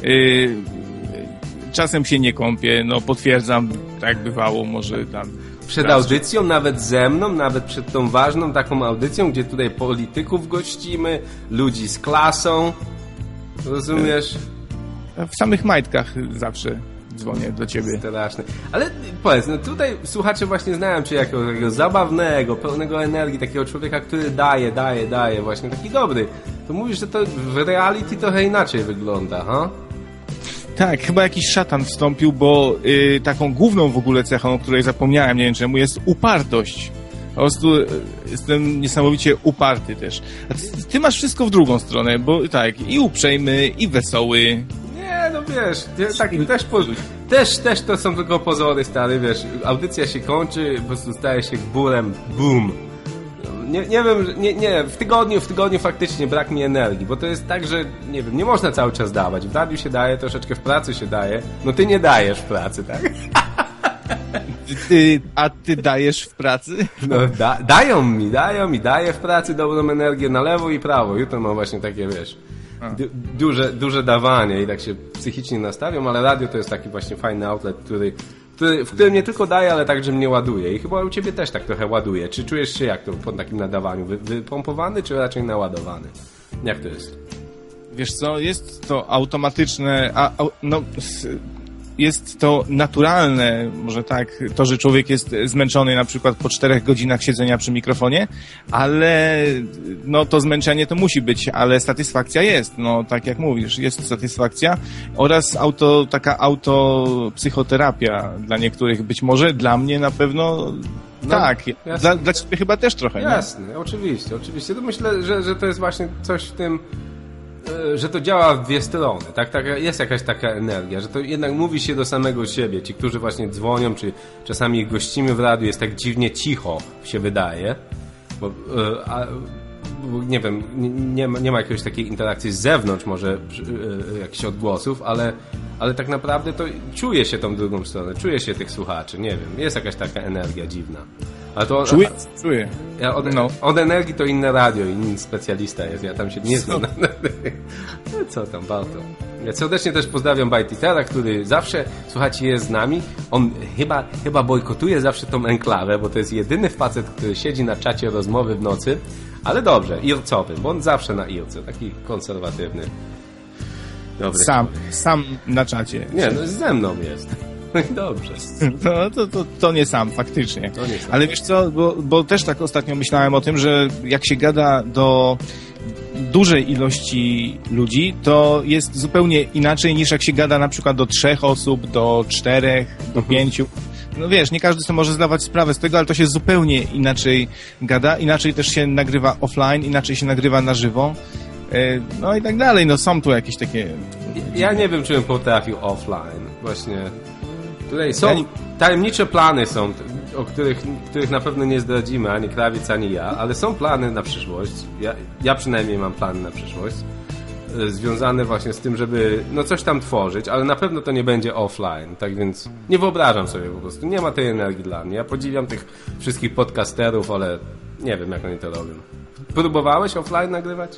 yy, czasem się nie kąpię, no potwierdzam, tak bywało, może tam... przed audycją, nawet ze mną, nawet przed tą ważną taką audycją, gdzie tutaj polityków gościmy, ludzi z klasą. Rozumiesz? W samych majtkach zawsze dzwonię do ciebie. Straszne. Ale powiedz, no tutaj słuchacze właśnie znają cię jako takiego zabawnego, pełnego energii, takiego człowieka, który daje, daje, daje, właśnie taki dobry. To mówisz, że to w reality trochę inaczej wygląda, ha? Tak, chyba jakiś szatan wstąpił, bo y, taką główną w ogóle cechą, o której zapomniałem, nie wiem czemu, jest upartość. Po prostu y, jestem niesamowicie uparty też. A ty, ty masz wszystko w drugą stronę, bo tak, i uprzejmy, i wesoły. Nie, no wiesz, tak, też, po, też, też to są tylko pozory, stary, wiesz, audycja się kończy, po prostu staje się gburem, boom. Nie, nie wiem, nie, nie, w tygodniu, w tygodniu faktycznie brak mi energii, bo to jest tak, że, nie wiem, nie można cały czas dawać. W radiu się daje, troszeczkę w pracy się daje, no ty nie dajesz w pracy, tak? Ty, a ty dajesz w pracy? No, da, dają mi, dają mi, daję w pracy dobrą energię na lewo i prawo. Jutro mam właśnie takie, wiesz, du, duże, duże dawanie i tak się psychicznie nastawiam, ale radio to jest taki właśnie fajny outlet, który, który, w którym nie tylko daje, ale także mnie ładuje. I chyba u ciebie też tak trochę ładuje. Czy czujesz się jak to po takim nadawaniu? Wy, wypompowany, czy raczej naładowany? Jak to jest? Wiesz co, jest to automatyczne, a, a, no... jest to naturalne, może tak, to, że człowiek jest zmęczony na przykład po czterech godzinach siedzenia przy mikrofonie, ale no to zmęczenie to musi być, ale satysfakcja jest, no tak jak mówisz, jest satysfakcja oraz auto, taka autopsychoterapia dla niektórych być może, dla mnie na pewno no, tak, dla, dla ciebie chyba też trochę. Jasne, nie? oczywiście, oczywiście, to myślę, że, że to jest właśnie coś w tym, że to działa w dwie strony, tak? tak? Jest jakaś taka energia, że to jednak mówi się do samego siebie. Ci, którzy właśnie dzwonią, czy czasami ich gościmy w radiu, jest tak dziwnie cicho, się wydaje, bo, a, bo nie wiem, nie ma, nie ma jakiejś takiej interakcji z zewnątrz, może jakichś odgłosów, ale, ale tak naprawdę to czuje się tą drugą stronę, czuje się tych słuchaczy, nie wiem, jest jakaś taka energia dziwna. Ale to, czuję, czuję. Ja od, no. od energii to inne radio, inny specjalista jest, ja tam się nie znam. No. Co tam, Barto. Ja serdecznie też pozdrawiam Bajtitera, który zawsze, słuchajcie, jest z nami. On chyba, chyba bojkotuje zawsze tą enklawę, bo to jest jedyny facet, który siedzi na czacie rozmowy w nocy, ale dobrze, ircowy, bo on zawsze na irce, taki konserwatywny. Dobry. Sam, sam na czacie. Nie, no ze mną jest. Dobrze. No, to, to, to nie sam, faktycznie. To nie sam. Ale wiesz co, bo, bo też tak ostatnio myślałem o tym, że jak się gada do dużej ilości ludzi, to jest zupełnie inaczej niż jak się gada na przykład do trzech osób, do czterech, do mhm. pięciu. No wiesz, nie każdy sobie może zdawać sprawę z tego, ale to się zupełnie inaczej gada, inaczej też się nagrywa offline, inaczej się nagrywa na żywo. No i tak dalej, no są tu jakieś takie... Ja nie wiem, czy bym potrafił offline, właśnie... Tutaj są tajemnicze plany są, o których, których na pewno nie zdradzimy, ani Krawiec, ani ja, ale są plany na przyszłość. Ja, ja przynajmniej mam plany na przyszłość związane właśnie z tym, żeby no coś tam tworzyć, ale na pewno to nie będzie offline, tak więc nie wyobrażam sobie po prostu, nie ma tej energii dla mnie. Ja podziwiam tych wszystkich podcasterów, ale nie wiem, jak oni to robią. Próbowałeś offline nagrywać?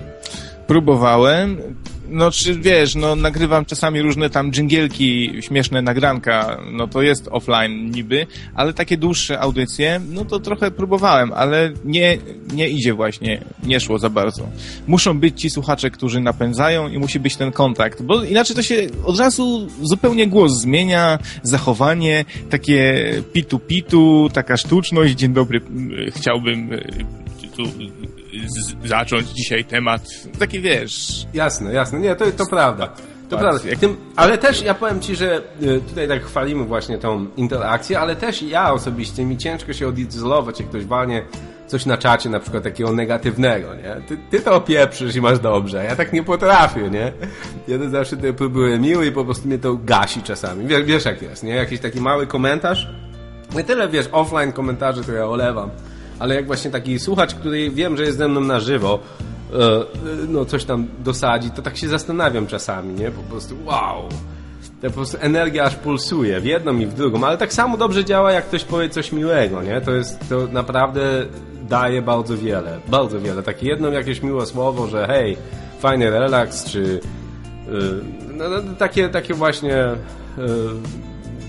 Próbowałem. No czy wiesz, no nagrywam czasami różne tam dżingielki, śmieszne nagranka, no to jest offline niby, ale takie dłuższe audycje, no to trochę próbowałem, ale nie, nie idzie właśnie, nie szło za bardzo. Muszą być ci słuchacze, którzy napędzają i musi być ten kontakt, bo inaczej to się od razu zupełnie głos zmienia, zachowanie, takie pitu-pitu, taka sztuczność, dzień dobry, chciałbym tu z- zacząć dzisiaj temat, taki wiesz... Jasne, jasne, nie, to, to prawda. To prawda. Tym, ale też ja powiem ci, że tutaj tak chwalimy właśnie tą interakcję, ale też ja osobiście mi ciężko się odizolować, jak ktoś walnie coś na czacie, na przykład takiego negatywnego, nie? Ty, ty to opieprzysz i masz dobrze, ja tak nie potrafię, nie? Ja to zawsze tutaj próbuję miły i po prostu mnie to gasi czasami. Wiesz, wiesz jak jest, nie? Jakiś taki mały komentarz. Nie tyle, wiesz, offline komentarzy to ja olewam, ale jak właśnie taki słuchacz, który wiem, że jest ze mną na żywo, no coś tam dosadzi, to tak się zastanawiam czasami, nie? Po prostu wow, to po prostu energia aż pulsuje w jedną i w drugą, ale tak samo dobrze działa, jak ktoś powie coś miłego, nie? To jest, to naprawdę daje bardzo wiele, bardzo wiele. Takie jedno jakieś miłe słowo, że hej, fajny relaks, czy yy, no, no, takie, takie właśnie yy,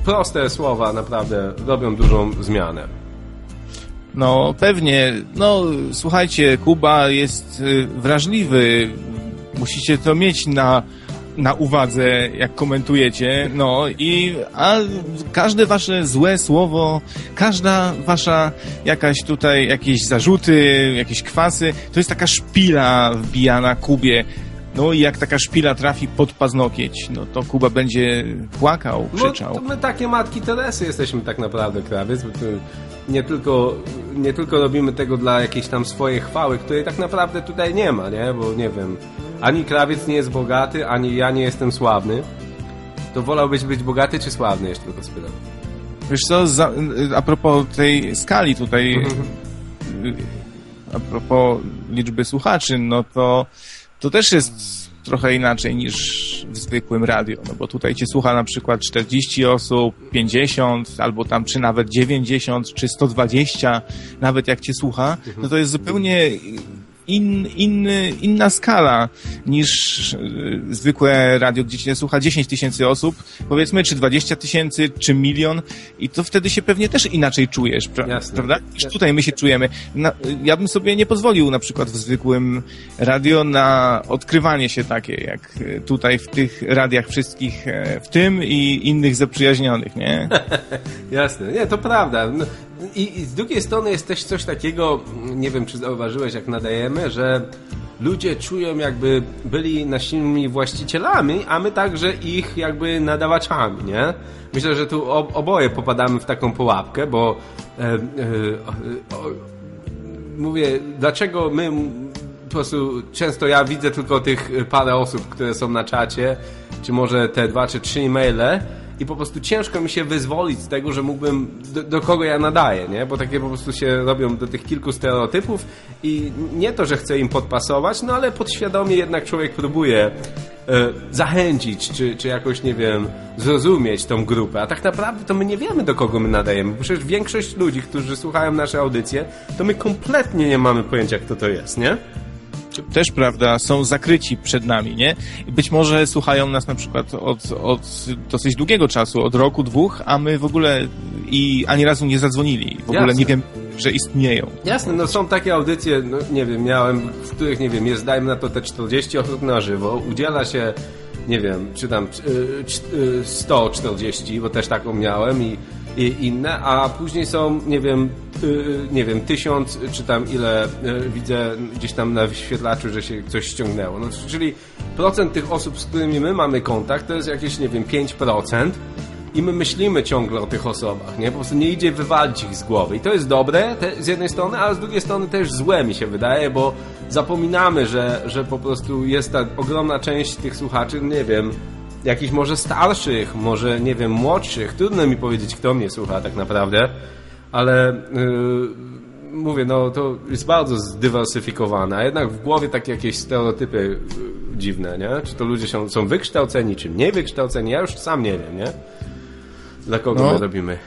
proste słowa naprawdę robią dużą zmianę. No pewnie, no słuchajcie, Kuba jest wrażliwy, musicie to mieć na, na uwadze, jak komentujecie, no i a każde wasze złe słowo, każda wasza jakaś tutaj, jakieś zarzuty, jakieś kwasy, to jest taka szpila wbijana Kubie. No i jak taka szpila trafi pod paznokieć, no to Kuba będzie płakał, krzyczał. No to my takie matki Teresy jesteśmy tak naprawdę, Krawiec. Nie tylko, nie tylko robimy tego dla jakiejś tam swojej chwały, której tak naprawdę tutaj nie ma, nie? Bo nie wiem, ani Krawiec nie jest bogaty, ani ja nie jestem sławny. To wolałbyś być bogaty czy sławny, jeszcze tylko spytam. Wiesz co, za, a propos tej skali tutaj, a propos liczby słuchaczy, no to to też jest trochę inaczej niż w zwykłym radio, no bo tutaj cię słucha na przykład czterdzieści osób, pięćdziesiąt, albo tam czy nawet dziewięćdziesiąt, czy sto dwadzieścia, nawet jak cię słucha, no to jest zupełnie in, inny, inna skala niż y, zwykłe radio, gdzie cię słucha dziesięć tysięcy osób, powiedzmy, czy dwadzieścia tysięcy, czy milion, i to wtedy się pewnie też inaczej czujesz, pra- Jasne. prawda? Niż tutaj my się czujemy. Na, ja bym sobie nie pozwolił na przykład w zwykłym radio na odkrywanie się takie, jak tutaj w tych radiach wszystkich, w tym i innych zaprzyjaźnionych, nie? Jasne, nie, to prawda. No, i, I z drugiej strony jest też coś takiego, nie wiem, czy zauważyłeś, jak nadajemy, że ludzie czują, jakby byli naszymi właścicielami, a my także ich jakby nadawaczami, nie? Myślę, że tu oboje popadamy w taką pułapkę, bo e, e, e, mówię, dlaczego my po prostu często ja widzę tylko tych parę osób, które są na czacie, czy może te dwa czy trzy e-maile, i po prostu ciężko mi się wyzwolić z tego, że mógłbym, do, do kogo ja nadaję, nie? Bo takie po prostu się robią do tych kilku stereotypów i nie to, że chcę im podpasować, no ale podświadomie jednak człowiek próbuje e, zachęcić, czy, czy jakoś, nie wiem, zrozumieć tą grupę, a tak naprawdę to my nie wiemy, do kogo my nadajemy, bo przecież większość ludzi, którzy słuchają nasze audycje, to my kompletnie nie mamy pojęcia, kto to jest, nie? Też, prawda, są zakryci przed nami, nie? Być może słuchają nas na przykład od, od dosyć długiego czasu, od roku, dwóch, a my w ogóle i ani razu nie zadzwonili. W ogóle Jasne. nie wiem, że istnieją. Jasne, no są takie audycje, no nie wiem, miałem, w których, nie wiem, jest, dajmy na to te czterdzieści osób na żywo, udziela się, nie wiem, czy tam sto czterdzieści, bo też taką miałem i i inne, a później są, nie wiem, yy, nie wiem, tysiąc, czy tam ile yy, widzę gdzieś tam na wyświetlaczu, że się coś ściągnęło. No, czyli procent tych osób, z którymi my mamy kontakt, to jest jakieś, nie wiem, pięć procent i my myślimy ciągle o tych osobach, nie? Po prostu nie idzie wywalić ich z głowy. I to jest dobre te, z jednej strony, ale z drugiej strony też złe, mi się wydaje, bo zapominamy, że, że po prostu jest ta ogromna część tych słuchaczy, nie wiem, jakichś może starszych, może, nie wiem, młodszych. Trudno mi powiedzieć, kto mnie słucha tak naprawdę, ale yy, mówię, no to jest bardzo zdywersyfikowane, a jednak w głowie takie jakieś stereotypy yy, dziwne, nie? Czy to ludzie są, są wykształceni, czy mniej wykształceni, ja już sam nie wiem, nie? Dla kogo no. my robimy.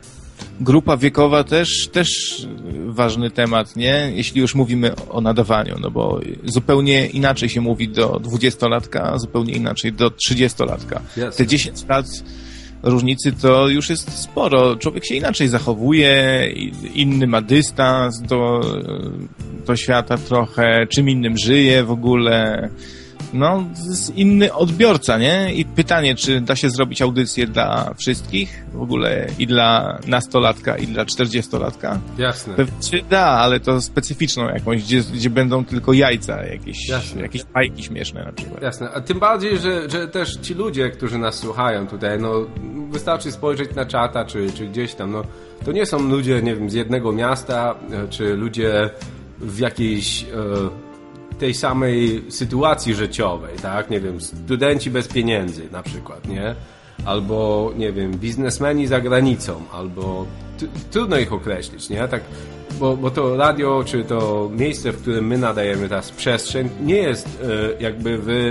Grupa wiekowa też, też ważny temat, nie? Jeśli już mówimy o nadawaniu, no bo zupełnie inaczej się mówi do dwudziestolatka, a zupełnie inaczej do trzydziestolatka. Yes. Te dziesięć lat różnicy to już jest sporo. Człowiek się inaczej zachowuje, inny ma dystans do, do świata trochę, czym innym żyje w ogóle. No, jest inny odbiorca, nie? I pytanie, czy da się zrobić audycję dla wszystkich w ogóle i dla nastolatka, i dla czterdziestolatka? Jasne. Pewnie się da, ale to specyficzną jakąś, gdzie, gdzie będą tylko jajca, jakieś, jakieś bajki śmieszne na przykład. Jasne, a tym bardziej, że, że też ci ludzie, którzy nas słuchają tutaj, no wystarczy spojrzeć na czata, czy, czy gdzieś tam, no to nie są ludzie, nie wiem, z jednego miasta, czy ludzie w jakiejś... E, tej samej sytuacji życiowej, tak? Nie wiem, studenci bez pieniędzy na przykład, nie? Albo, nie wiem, biznesmeni za granicą, albo t- trudno ich określić, nie? Tak, bo, bo to radio, czy to miejsce, w którym my nadajemy teraz przestrzeń, nie jest e, jakby wy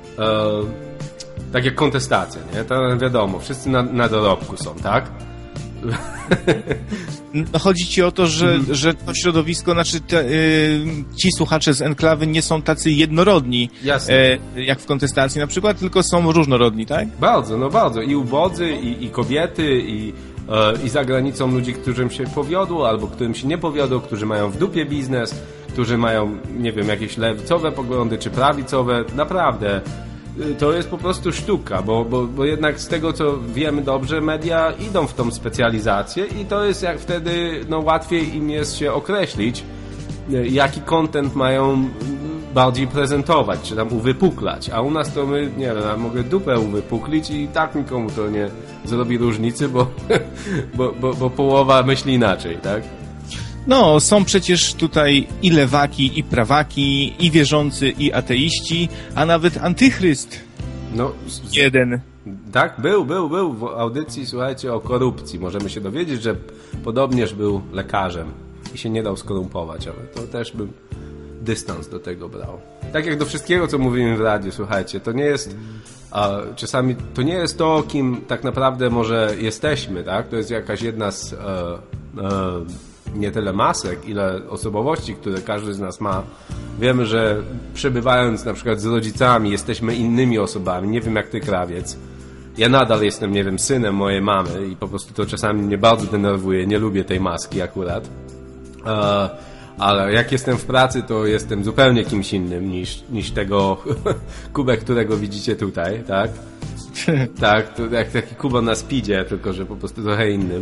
e, tak jak kontestacja, nie? To wiadomo, wszyscy na, na dorobku są, tak? No, chodzi ci o to, że, mm. że to środowisko, znaczy te, y, ci słuchacze z Enklawy nie są tacy jednorodni, Jasne. Y, jak w kontestacji na przykład, tylko są różnorodni, tak? Bardzo, no bardzo. I ubodzy, i, i kobiety, i, e, i za granicą ludzi, którym się powiodło, albo którym się nie powiodło, którzy mają w dupie biznes, którzy mają, nie wiem, jakieś lewicowe poglądy, czy prawicowe. Naprawdę. To jest po prostu sztuka, bo, bo, bo jednak z tego, co wiemy dobrze, media idą w tą specjalizację i to jest jak wtedy, no łatwiej im jest się określić, jaki content mają bardziej prezentować, czy tam uwypuklać, a u nas to my, nie wiem, ja mogę dupę uwypuklić i tak nikomu to nie zrobi różnicy, bo, bo, bo, bo połowa myśli inaczej, tak? No, są przecież tutaj i lewaki, i prawaki, i wierzący, i ateiści, a nawet antychryst. No, jeden. Tak, był, był, był w audycji, słuchajcie, o korupcji. Możemy się dowiedzieć, że podobnież był lekarzem i się nie dał skorumpować, ale to też bym dystans do tego brał. Tak jak do wszystkiego, co mówimy w radiu, słuchajcie, to nie jest a czasami, to nie jest to, kim tak naprawdę może jesteśmy, tak? To jest jakaś jedna z e, e, nie tyle masek, ile osobowości, które każdy z nas ma. Wiemy, że przebywając na przykład z rodzicami jesteśmy innymi osobami. Nie wiem jak ty, krawiec. Ja nadal jestem, nie wiem, synem mojej mamy i po prostu to czasami mnie bardzo denerwuje. Nie lubię tej maski akurat. E, ale jak jestem w pracy, to jestem zupełnie kimś innym niż, niż tego Kubę, którego widzicie tutaj, tak? Tak, to jak taki Kuba na speedzie, tylko że po prostu trochę innym.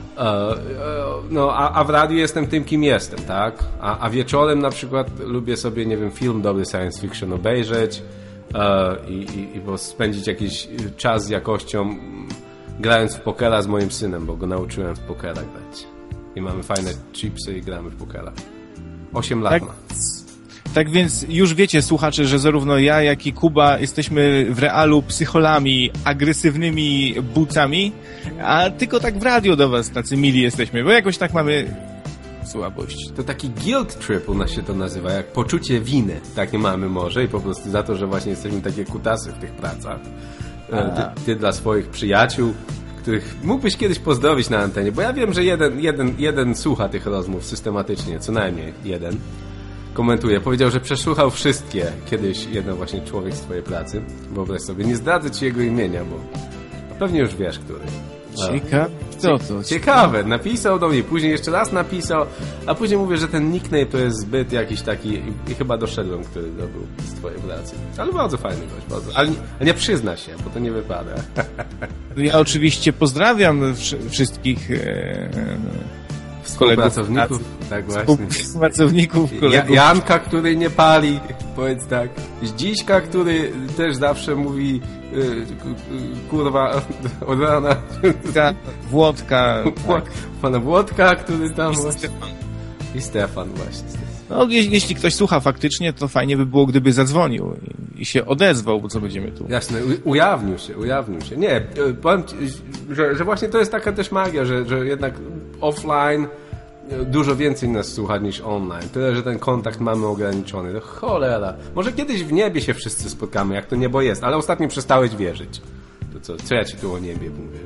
No, a, a w radiu jestem tym, kim jestem, tak? A, a wieczorem na przykład lubię sobie, nie wiem, film dobry science fiction obejrzeć e, i, i, i spędzić jakiś czas z jakością grając w pokera z moim synem, bo go nauczyłem w pokera grać. I mamy fajne chipsy i gramy w pokera. Osiem lat tak, ma. Tak więc już wiecie, słuchacze, że zarówno ja, jak i Kuba jesteśmy w realu psycholami, agresywnymi bucami, a tylko tak w radio do was tacy mili jesteśmy, bo jakoś tak mamy słabość. To taki guilt trip u nas się to nazywa, jak poczucie winy. Takie mamy może i po prostu za to, że właśnie jesteśmy takie kutasy w tych pracach. Ty, ty dla swoich przyjaciół, których mógłbyś kiedyś pozdrowić na antenie, bo ja wiem, że jeden, jeden, jeden słucha tych rozmów systematycznie, co najmniej jeden. Komentuje. Powiedział, że przesłuchał wszystkie kiedyś jeden właśnie człowiek z twojej pracy. Wyobraź sobie. Nie zdradzę ci jego imienia, bo pewnie już wiesz, który. Ciekawe. Co to? Ciekawe. Napisał do mnie. Później jeszcze raz napisał, a później mówię, że ten nickname to jest zbyt jakiś taki i chyba doszedłem, który to był z twojej pracy. Ale bardzo fajny gość. Bardzo. Ale nie, nie przyzna się, bo to nie wypada. Ja oczywiście pozdrawiam wszystkich e, Współpracowników, tak właśnie. Współpracowników, kolegów. Ja, Janka, który nie pali, powiedz tak. Zdziśka, który też zawsze mówi yy, kurwa od rana. Włodka. Tak. Pana Włodka, który tam I właśnie... Stefan. I Stefan właśnie. No, jeśli ktoś słucha faktycznie, to fajnie by było, gdyby zadzwonił i, i się odezwał, bo co będziemy tu. Jasne, u, ujawnił się, ujawnił się. Nie, powiem ci, że, że właśnie to jest taka też magia, że, że jednak offline dużo więcej nas słucha niż online. Tyle, że ten kontakt mamy ograniczony. To cholera. Może kiedyś w niebie się wszyscy spotkamy, jak to niebo jest, ale ostatnio przestałeś wierzyć. To co, co ja ci tu o niebie mówię?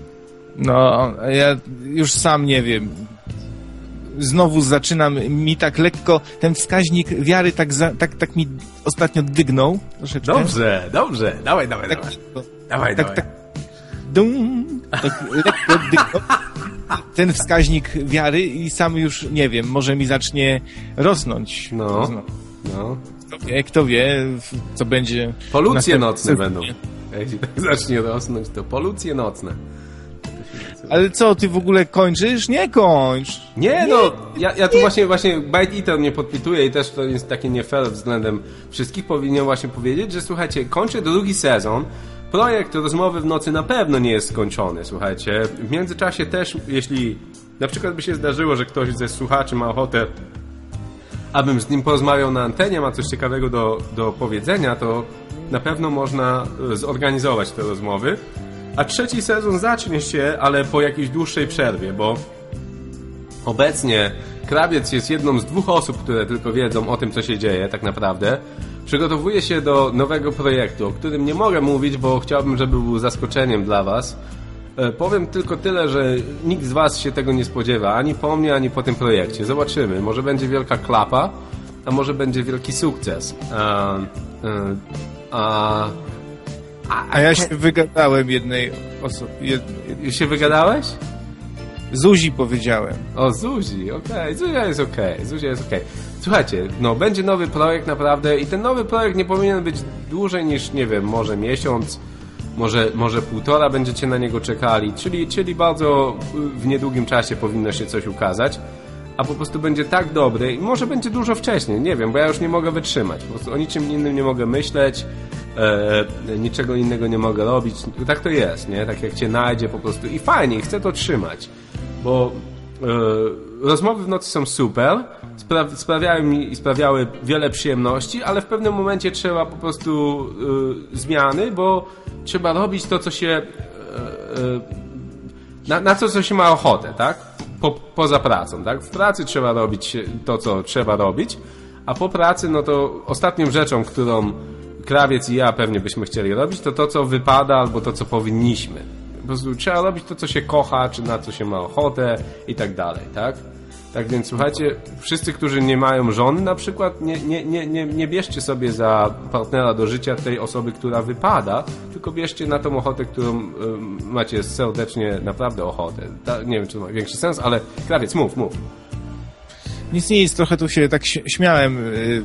No, ja już sam nie wiem. Znowu zaczynam mi tak lekko, ten wskaźnik wiary tak, za, tak, tak mi ostatnio dygnął troszeczkę. Dobrze, dobrze, dawaj, dawaj, tak, dawaj. To, dawaj, tak, dawaj. Tak, dum, tak lekko dygnął. Ten wskaźnik wiary i sam już, nie wiem, może mi zacznie rosnąć. No, no. Kto wie, kto wie, co będzie... Polucje nocne będą. Jeśli tak zacznie rosnąć, to polucje nocne. Ale co, ty w ogóle kończysz? Nie kończ! Nie, no, ja, ja tu nie. właśnie, właśnie Bite Eater mnie podpituje i też to jest takie nie fair względem wszystkich. Powinien właśnie powiedzieć, że słuchajcie, kończę drugi sezon. Projekt Rozmowy w nocy na pewno nie jest skończony, słuchajcie. W międzyczasie też, jeśli na przykład by się zdarzyło, że ktoś ze słuchaczy ma ochotę, abym z nim porozmawiał na antenie, ma coś ciekawego do, do powiedzenia, to na pewno można zorganizować te rozmowy. A trzeci sezon zacznie się, ale po jakiejś dłuższej przerwie, bo obecnie Krawiec jest jedną z dwóch osób, które tylko wiedzą o tym, co się dzieje tak naprawdę. Przygotowuję się do nowego projektu, o którym nie mogę mówić, bo chciałbym, żeby był zaskoczeniem dla was. E, powiem tylko tyle, że nikt z was się tego nie spodziewa, ani po mnie, ani po tym projekcie. Zobaczymy, może będzie wielka klapa, a może będzie wielki sukces. A, a, a, a ja się wygadałem jednej osobie. Jed... Już się wygadałeś? Zuzi powiedziałem. O, Zuzi, okej, okay. Zuzia jest okej, okay. Zuzia jest okej. Okay. Słuchajcie, no będzie nowy projekt naprawdę i ten nowy projekt nie powinien być dłużej niż, nie wiem, może miesiąc, może, może półtora będziecie na niego czekali, czyli, czyli bardzo w niedługim czasie powinno się coś ukazać, a po prostu będzie tak dobry i może będzie dużo wcześniej, nie wiem, bo ja już nie mogę wytrzymać, po prostu o niczym innym nie mogę myśleć, e, niczego innego nie mogę robić, tak to jest, nie, tak jak cię najdzie po prostu i fajnie, chcę to trzymać, bo e, rozmowy w nocy są super, spra- sprawiały mi i sprawiały wiele przyjemności, ale w pewnym momencie trzeba po prostu e, zmiany, bo trzeba robić to, co się e, e, na, na to, co się ma ochotę, tak? Po, poza pracą, tak? W pracy trzeba robić to, co trzeba robić, a po pracy, no to ostatnią rzeczą, którą Krawiec i ja pewnie byśmy chcieli robić, to to, co wypada, albo to, co powinniśmy. Po prostu trzeba robić to, co się kocha, czy na co się ma ochotę i tak dalej, tak? Tak więc słuchajcie, wszyscy, którzy nie mają żony na przykład, nie, nie, nie, nie, nie bierzcie sobie za partnera do życia tej osoby, która wypada, tylko bierzcie na tą ochotę, którą y, macie serdecznie naprawdę ochotę. Ta, nie wiem, czy to ma większy sens, ale Krawiec, mów, mów. Nic, nic, trochę tu się tak śmiałem, y,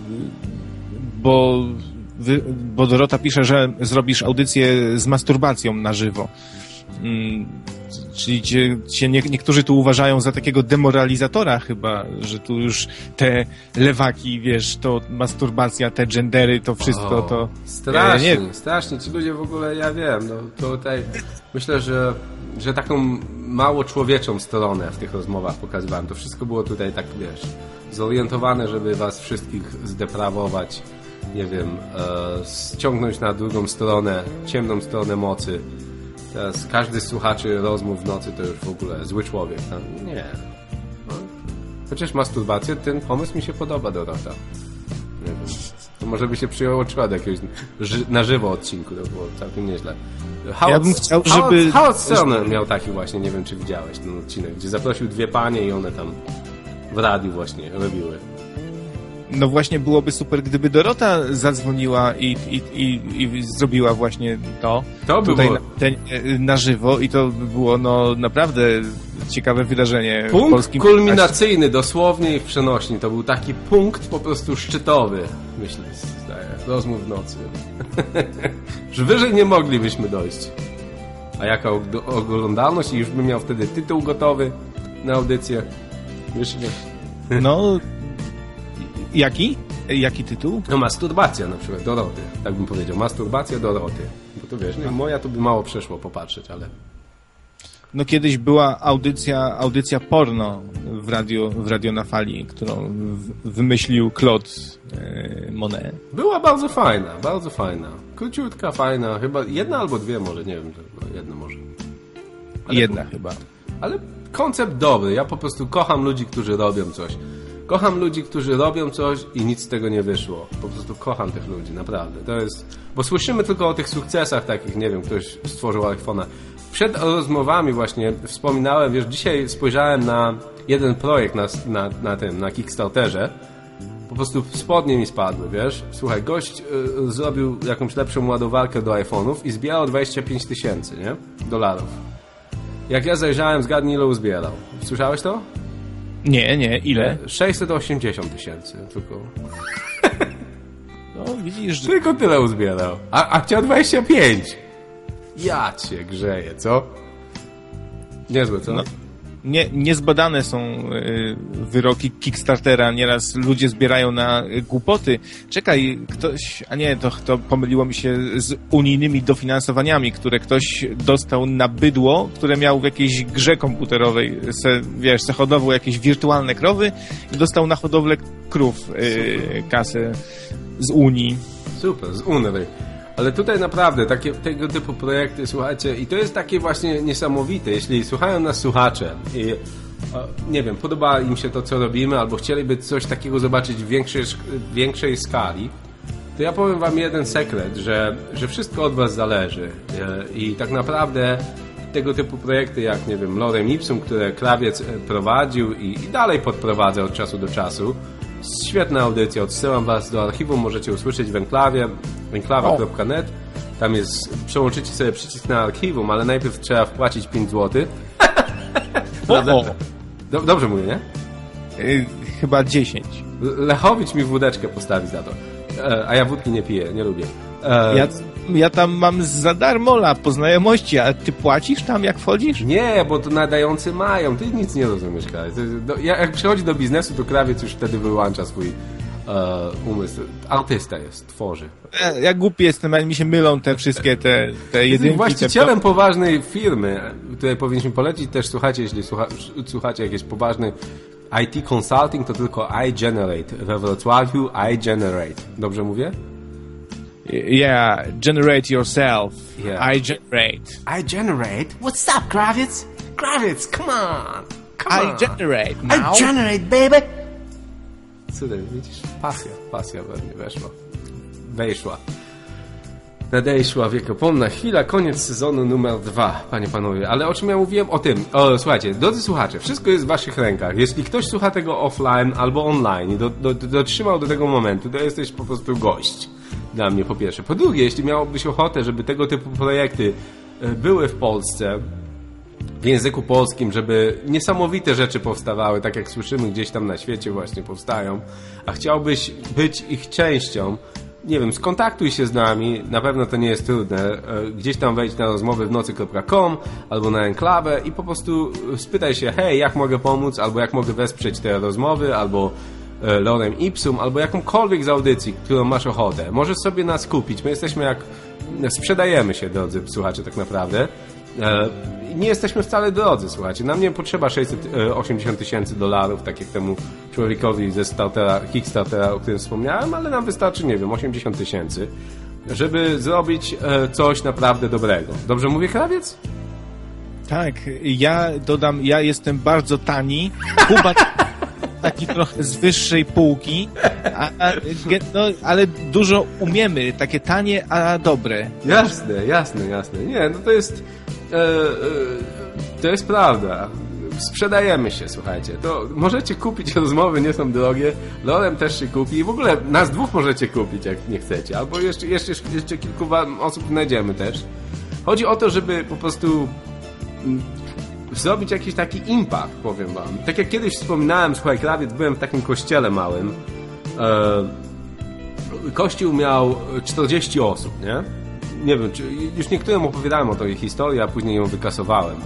bo, wy, bo Dorota pisze, że zrobisz audycję z masturbacją na żywo. Mm, czyli cię, cię nie, niektórzy tu uważają za takiego demoralizatora chyba, że tu już te lewaki, wiesz, to masturbacja, te gendery, to wszystko, o, to... Strasznie, ja nie... strasznie. Ci ludzie w ogóle, ja wiem, no tutaj myślę, że, że taką mało człowieczą stronę w tych rozmowach pokazywałem. To wszystko było tutaj tak, wiesz, zorientowane, żeby was wszystkich zdeprawować, nie wiem, e, ściągnąć na drugą stronę, ciemną stronę mocy. Teraz każdy z słuchaczy rozmów w nocy to już w ogóle zły człowiek. No, nie. No, chociaż masturbację, ten pomysł mi się podoba, Dorota. Nie wiem. To może by się przyłączyła do jakiegoś ży- na żywo odcinku, to było całkiem nieźle. Howard, ja bym chciał, żeby... Howard Stern miał taki właśnie, nie wiem czy widziałeś ten odcinek, gdzie zaprosił dwie panie i one tam w radiu właśnie robiły. No właśnie byłoby super, gdyby Dorota zadzwoniła i, i, i, i zrobiła właśnie to, to by tutaj było... na, ten, na żywo i to by było no naprawdę ciekawe wydarzenie. Punkt w polskim kulminacyjny dosłownie i w przenośni. To był taki punkt po prostu szczytowy, myślę, zdaje, rozmów w nocy. Że wyżej nie moglibyśmy dojść. A jaka oglądalność i już bym miał wtedy tytuł gotowy na audycję. Wiesz, nie? No... Jaki? Jaki tytuł? No masturbacja na przykład, Doroty. Tak bym powiedział, masturbacja Doroty. Bo to wiesz, no, moja to by mało przeszło popatrzeć, ale... No kiedyś była audycja, audycja porno w radio, w radio na fali, którą w, wymyślił Claude e, Monet. Była bardzo fajna, bardzo fajna. Króciutka, fajna, chyba jedna albo dwie może, nie wiem, jedna może. Ale jedna po, chyba. Ale koncept dobry, ja po prostu kocham ludzi, którzy robią coś. Kocham ludzi, którzy robią coś i nic z tego nie wyszło. Po prostu kocham tych ludzi, naprawdę. To jest... Bo słyszymy tylko o tych sukcesach takich, nie wiem, ktoś stworzył iPhone'a. Przed rozmowami właśnie wspominałem, wiesz, dzisiaj spojrzałem na jeden projekt na, na, na tym, na Kickstarterze. Po prostu spodnie mi spadły, wiesz. Słuchaj, gość y, zrobił jakąś lepszą ładowarkę do iPhone'ów i zbierał dwadzieścia pięć tysięcy, nie? Dolarów. Jak ja zajrzałem, zgadnij ile uzbierał. Słyszałeś to? Nie, nie, ile? sześćset osiemdziesiąt tysięcy tylko. No widzisz, że... Tylko tyle uzbierał. A, a chciał dwadzieścia pięć. Ja cię grzeję, co? Niezłe, co? No, nie, niezbadane są y, wyroki Kickstartera. Nieraz ludzie zbierają na y, głupoty. Czekaj, ktoś... A nie, to, to pomyliło mi się z unijnymi dofinansowaniami, które ktoś dostał na bydło, które miał w jakiejś grze komputerowej. Se, wiesz, se hodował jakieś wirtualne krowy i dostał na hodowlę krów y, kasę z Unii. Super, z Unii. Ale tutaj naprawdę takie, tego typu projekty, słuchajcie, i to jest takie właśnie niesamowite, jeśli słuchają nas słuchacze i nie wiem, podoba im się to, co robimy, albo chcieliby coś takiego zobaczyć w większej, w większej skali, to ja powiem wam jeden sekret, że, że wszystko od was zależy i tak naprawdę tego typu projekty jak, nie wiem, Lorem Ipsum, które Krawiec prowadził i, i dalej podprowadza od czasu do czasu. Świetna audycja, odsyłam was do archiwum, możecie usłyszeć w enklawie, enklawa kropka net. Tam jest, przełączycie sobie przycisk na archiwum, ale najpierw trzeba wpłacić pięć złotych. Do, dobrze mówię, nie? Yy, chyba dziesięć. Lechowicz mi wódeczkę postawi za to. E, a ja wódki nie piję, nie lubię. E, ja, ja tam mam za darmola po znajomości, a ty płacisz tam jak wchodzisz? Nie, bo to nadający mają. Ty nic nie rozumiesz, Krawiec. Jak przychodzi do biznesu, to Krawiec już wtedy wyłącza swój e, umysł. Artysta jest, tworzy. Ja, ja głupi jestem, ale mi się mylą te wszystkie te, te jedynki. Właścicielem te... poważnej firmy, której powinniśmy polecić też, słuchacie, jeśli słucha, słuchacie jakieś poważny I T Consulting, to tylko iGenerate. We Wrocławiu iGenerate. Dobrze mówię? Yeah, generate yourself. Yeah. iGenerate. iGenerate? What's up, Krawiec? Krawiec, come on! Come on. iGenerate now. iGenerate, baby! Cudem, widzisz? Pasja, pasja we mnie weszła. Wejszła. Nadejszła wiekopomna chwila, koniec sezonu numer dwa, panie, panowie. Ale o czym ja mówiłem? O tym. O, słuchajcie, drodzy słuchacze, wszystko jest w waszych rękach. Jeśli ktoś słucha tego offline albo online i do, do, do, dotrzymał do tego momentu, to jesteś po prostu gość. Dla mnie, po pierwsze. Po drugie, jeśli miałobyś ochotę, żeby tego typu projekty były w Polsce, w języku polskim, żeby niesamowite rzeczy powstawały, tak jak słyszymy gdzieś tam na świecie właśnie powstają, a chciałbyś być ich częścią, nie wiem, skontaktuj się z nami, na pewno to nie jest trudne, gdzieś tam wejdź na rozmowy w nocy kropka com albo na enklawę i po prostu spytaj się, hej, jak mogę pomóc, albo jak mogę wesprzeć te rozmowy, albo Lorem Ipsum, albo jakąkolwiek z audycji, którą masz ochotę. Możesz sobie nas kupić. My jesteśmy jak... Sprzedajemy się, drodzy słuchacze, tak naprawdę. Nie jesteśmy wcale drodzy, słuchajcie. Nam nie potrzeba sześćset osiemdziesiąt tysięcy dolarów, tak jak temu człowiekowi ze startera, Kickstartera, o którym wspomniałem, ale nam wystarczy, nie wiem, osiemdziesiąt tysięcy, żeby zrobić coś naprawdę dobrego. Dobrze mówię, Krawiec? Tak, ja dodam, ja jestem bardzo tani. Kuba taki trochę z wyższej półki, a, a, no, ale dużo umiemy, takie tanie, a dobre. Jasne, jasne, jasne. Nie, no to jest e, e, to jest prawda. Sprzedajemy się, słuchajcie. To możecie kupić, rozmowy nie są drogie, Lorem też się kupi i w ogóle nas dwóch możecie kupić, jak nie chcecie. Albo jeszcze, jeszcze, jeszcze kilku osób znajdziemy też. Chodzi o to, żeby po prostu zrobić jakiś taki impact, powiem wam. Tak jak kiedyś wspominałem, słuchaj, Krawiec, byłem w takim kościele małym. E, kościół miał czterdzieści osób, nie? Nie wiem, czy, już niektórym opowiadałem o tej historii, a później ją wykasowałem.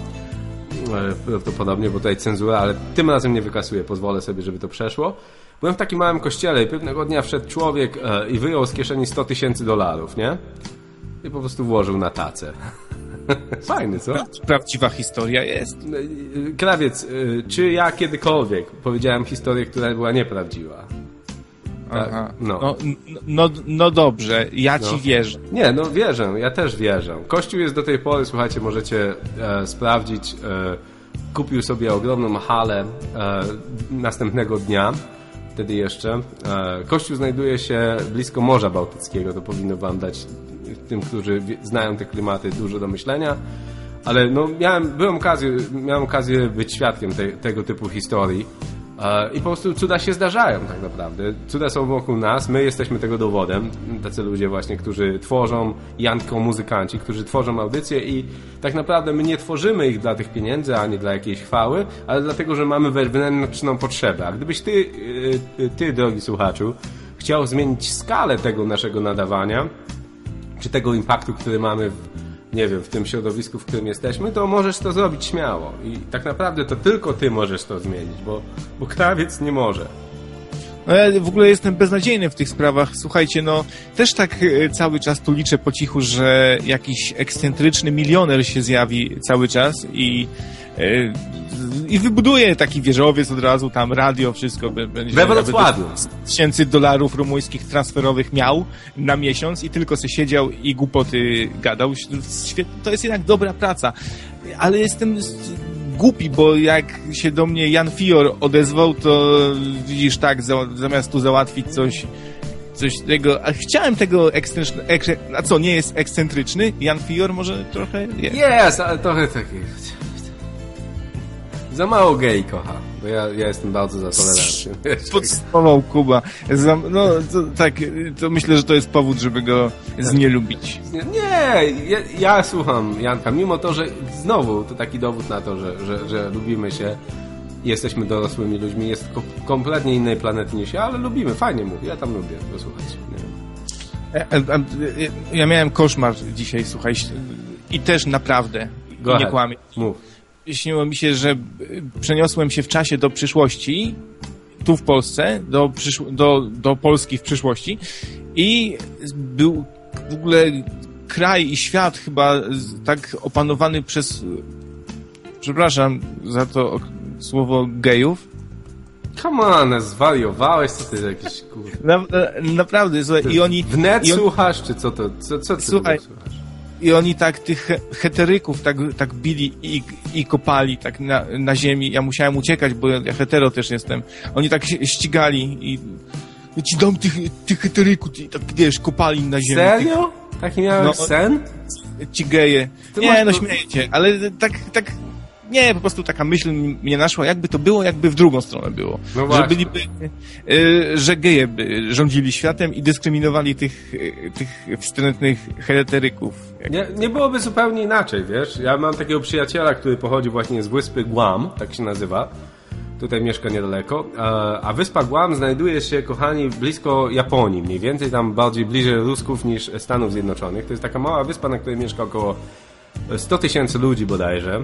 E, prawdopodobnie, bo tutaj cenzura, ale tym razem nie wykasuję, pozwolę sobie, żeby to przeszło. Byłem w takim małym kościele i pewnego dnia wszedł człowiek e, i wyjął z kieszeni sto tysięcy dolarów, nie? I po prostu włożył na tacę. Fajny, co? Prawdziwa historia jest. Krawiec, czy ja kiedykolwiek powiedziałem historię, która była nieprawdziwa? Tak? Aha. No. No, no, no dobrze, ja ci no. wierzę. Nie, no wierzę, ja też wierzę. Kościół jest do tej pory, słuchajcie, możecie e, sprawdzić, e, kupił sobie ogromną halę e, następnego dnia, wtedy jeszcze. E, kościół znajduje się blisko Morza Bałtyckiego, to powinno wam dać tym, którzy znają te klimaty, dużo do myślenia, ale no miałem, byłem okazję, miałem okazję być świadkiem te, tego typu historii e, i po prostu cuda się zdarzają tak naprawdę. Cuda są wokół nas, my jesteśmy tego dowodem, tacy ludzie właśnie, którzy tworzą, Janko muzykanci, którzy tworzą audycje i tak naprawdę my nie tworzymy ich dla tych pieniędzy, ani dla jakiejś chwały, ale dlatego, że mamy wewnętrzną potrzebę. A gdybyś ty, ty, ty drogi słuchaczu, chciał zmienić skalę tego naszego nadawania, czy tego impaktu, który mamy w, nie wiem, w tym środowisku, w którym jesteśmy, to możesz to zrobić śmiało. I tak naprawdę to tylko ty możesz to zmienić, bo, bo Krawiec nie może. No ja w ogóle jestem beznadziejny w tych sprawach. Słuchajcie, no też tak cały czas tu liczę po cichu, że jakiś ekscentryczny milioner się zjawi cały czas i yy, i wybuduje taki wieżowiec od razu, tam radio, wszystko będzie. We Wrocławiu. Tysięcy dolarów rumuńskich transferowych miał na miesiąc i tylko se siedział i głupoty gadał. To jest jednak dobra praca. Ale jestem głupi, bo jak się do mnie Jan Fior odezwał, to widzisz tak, za, zamiast tu załatwić coś coś tego, a chciałem tego ekscentrycznego, ek, a co, nie jest ekscentryczny? Jan Fior może trochę jest? Jest, ale trochę taki... Za mało gej kocha, bo ja, ja jestem bardzo za tolerancją. Podsumował Kuba. Za, no to, tak, to myślę, że to jest powód, żeby go znielubić. Nie, ja, ja słucham Janka, mimo to, że znowu to taki dowód na to, że, że, że lubimy się, jesteśmy dorosłymi ludźmi, jest ko- kompletnie innej planety niż ja, ale lubimy, fajnie mówi, ja tam lubię posłuchać. Nie wiem. Ja, ja miałem koszmar dzisiaj, słuchaj, i też naprawdę, Go nie kłamię. Mów. Śniło mi się, że przeniosłem się w czasie do przyszłości, tu w Polsce, do, przysz- do, do Polski w przyszłości i był w ogóle kraj i świat chyba tak opanowany przez, przepraszam za to słowo, gejów. Come on, zwariowałeś, co ty jakiś kurde. Na, na, naprawdę, słuchaj, i oni... Wnet i on, słuchasz, czy co to, co, co ty słuchaj, słuchasz? I oni tak tych heteryków tak, tak bili i, i kopali tak na, na ziemi. Ja musiałem uciekać, bo ja hetero też jestem. Oni tak się ścigali i ja ci dam tych, tych heteryków i tak, wiesz, kopali na ziemi. Serio? Taki miałeś no, sen? Ci geje. Ty nie, no to... śmiejcie, ale tak, tak, nie, po prostu taka myśl mnie naszła, jakby to było, jakby w drugą stronę było. No że byliby, y, że geje by rządzili światem i dyskryminowali tych, y, tych wstrętnych heteryków. Nie, nie byłoby zupełnie inaczej, wiesz? Ja mam takiego przyjaciela, który pochodzi właśnie z wyspy Guam, tak się nazywa. Tutaj mieszka niedaleko. A wyspa Guam znajduje się, kochani, blisko Japonii. Mniej więcej tam bardziej bliżej Rusków niż Stanów Zjednoczonych. To jest taka mała wyspa, na której mieszka około sto tysięcy ludzi bodajże.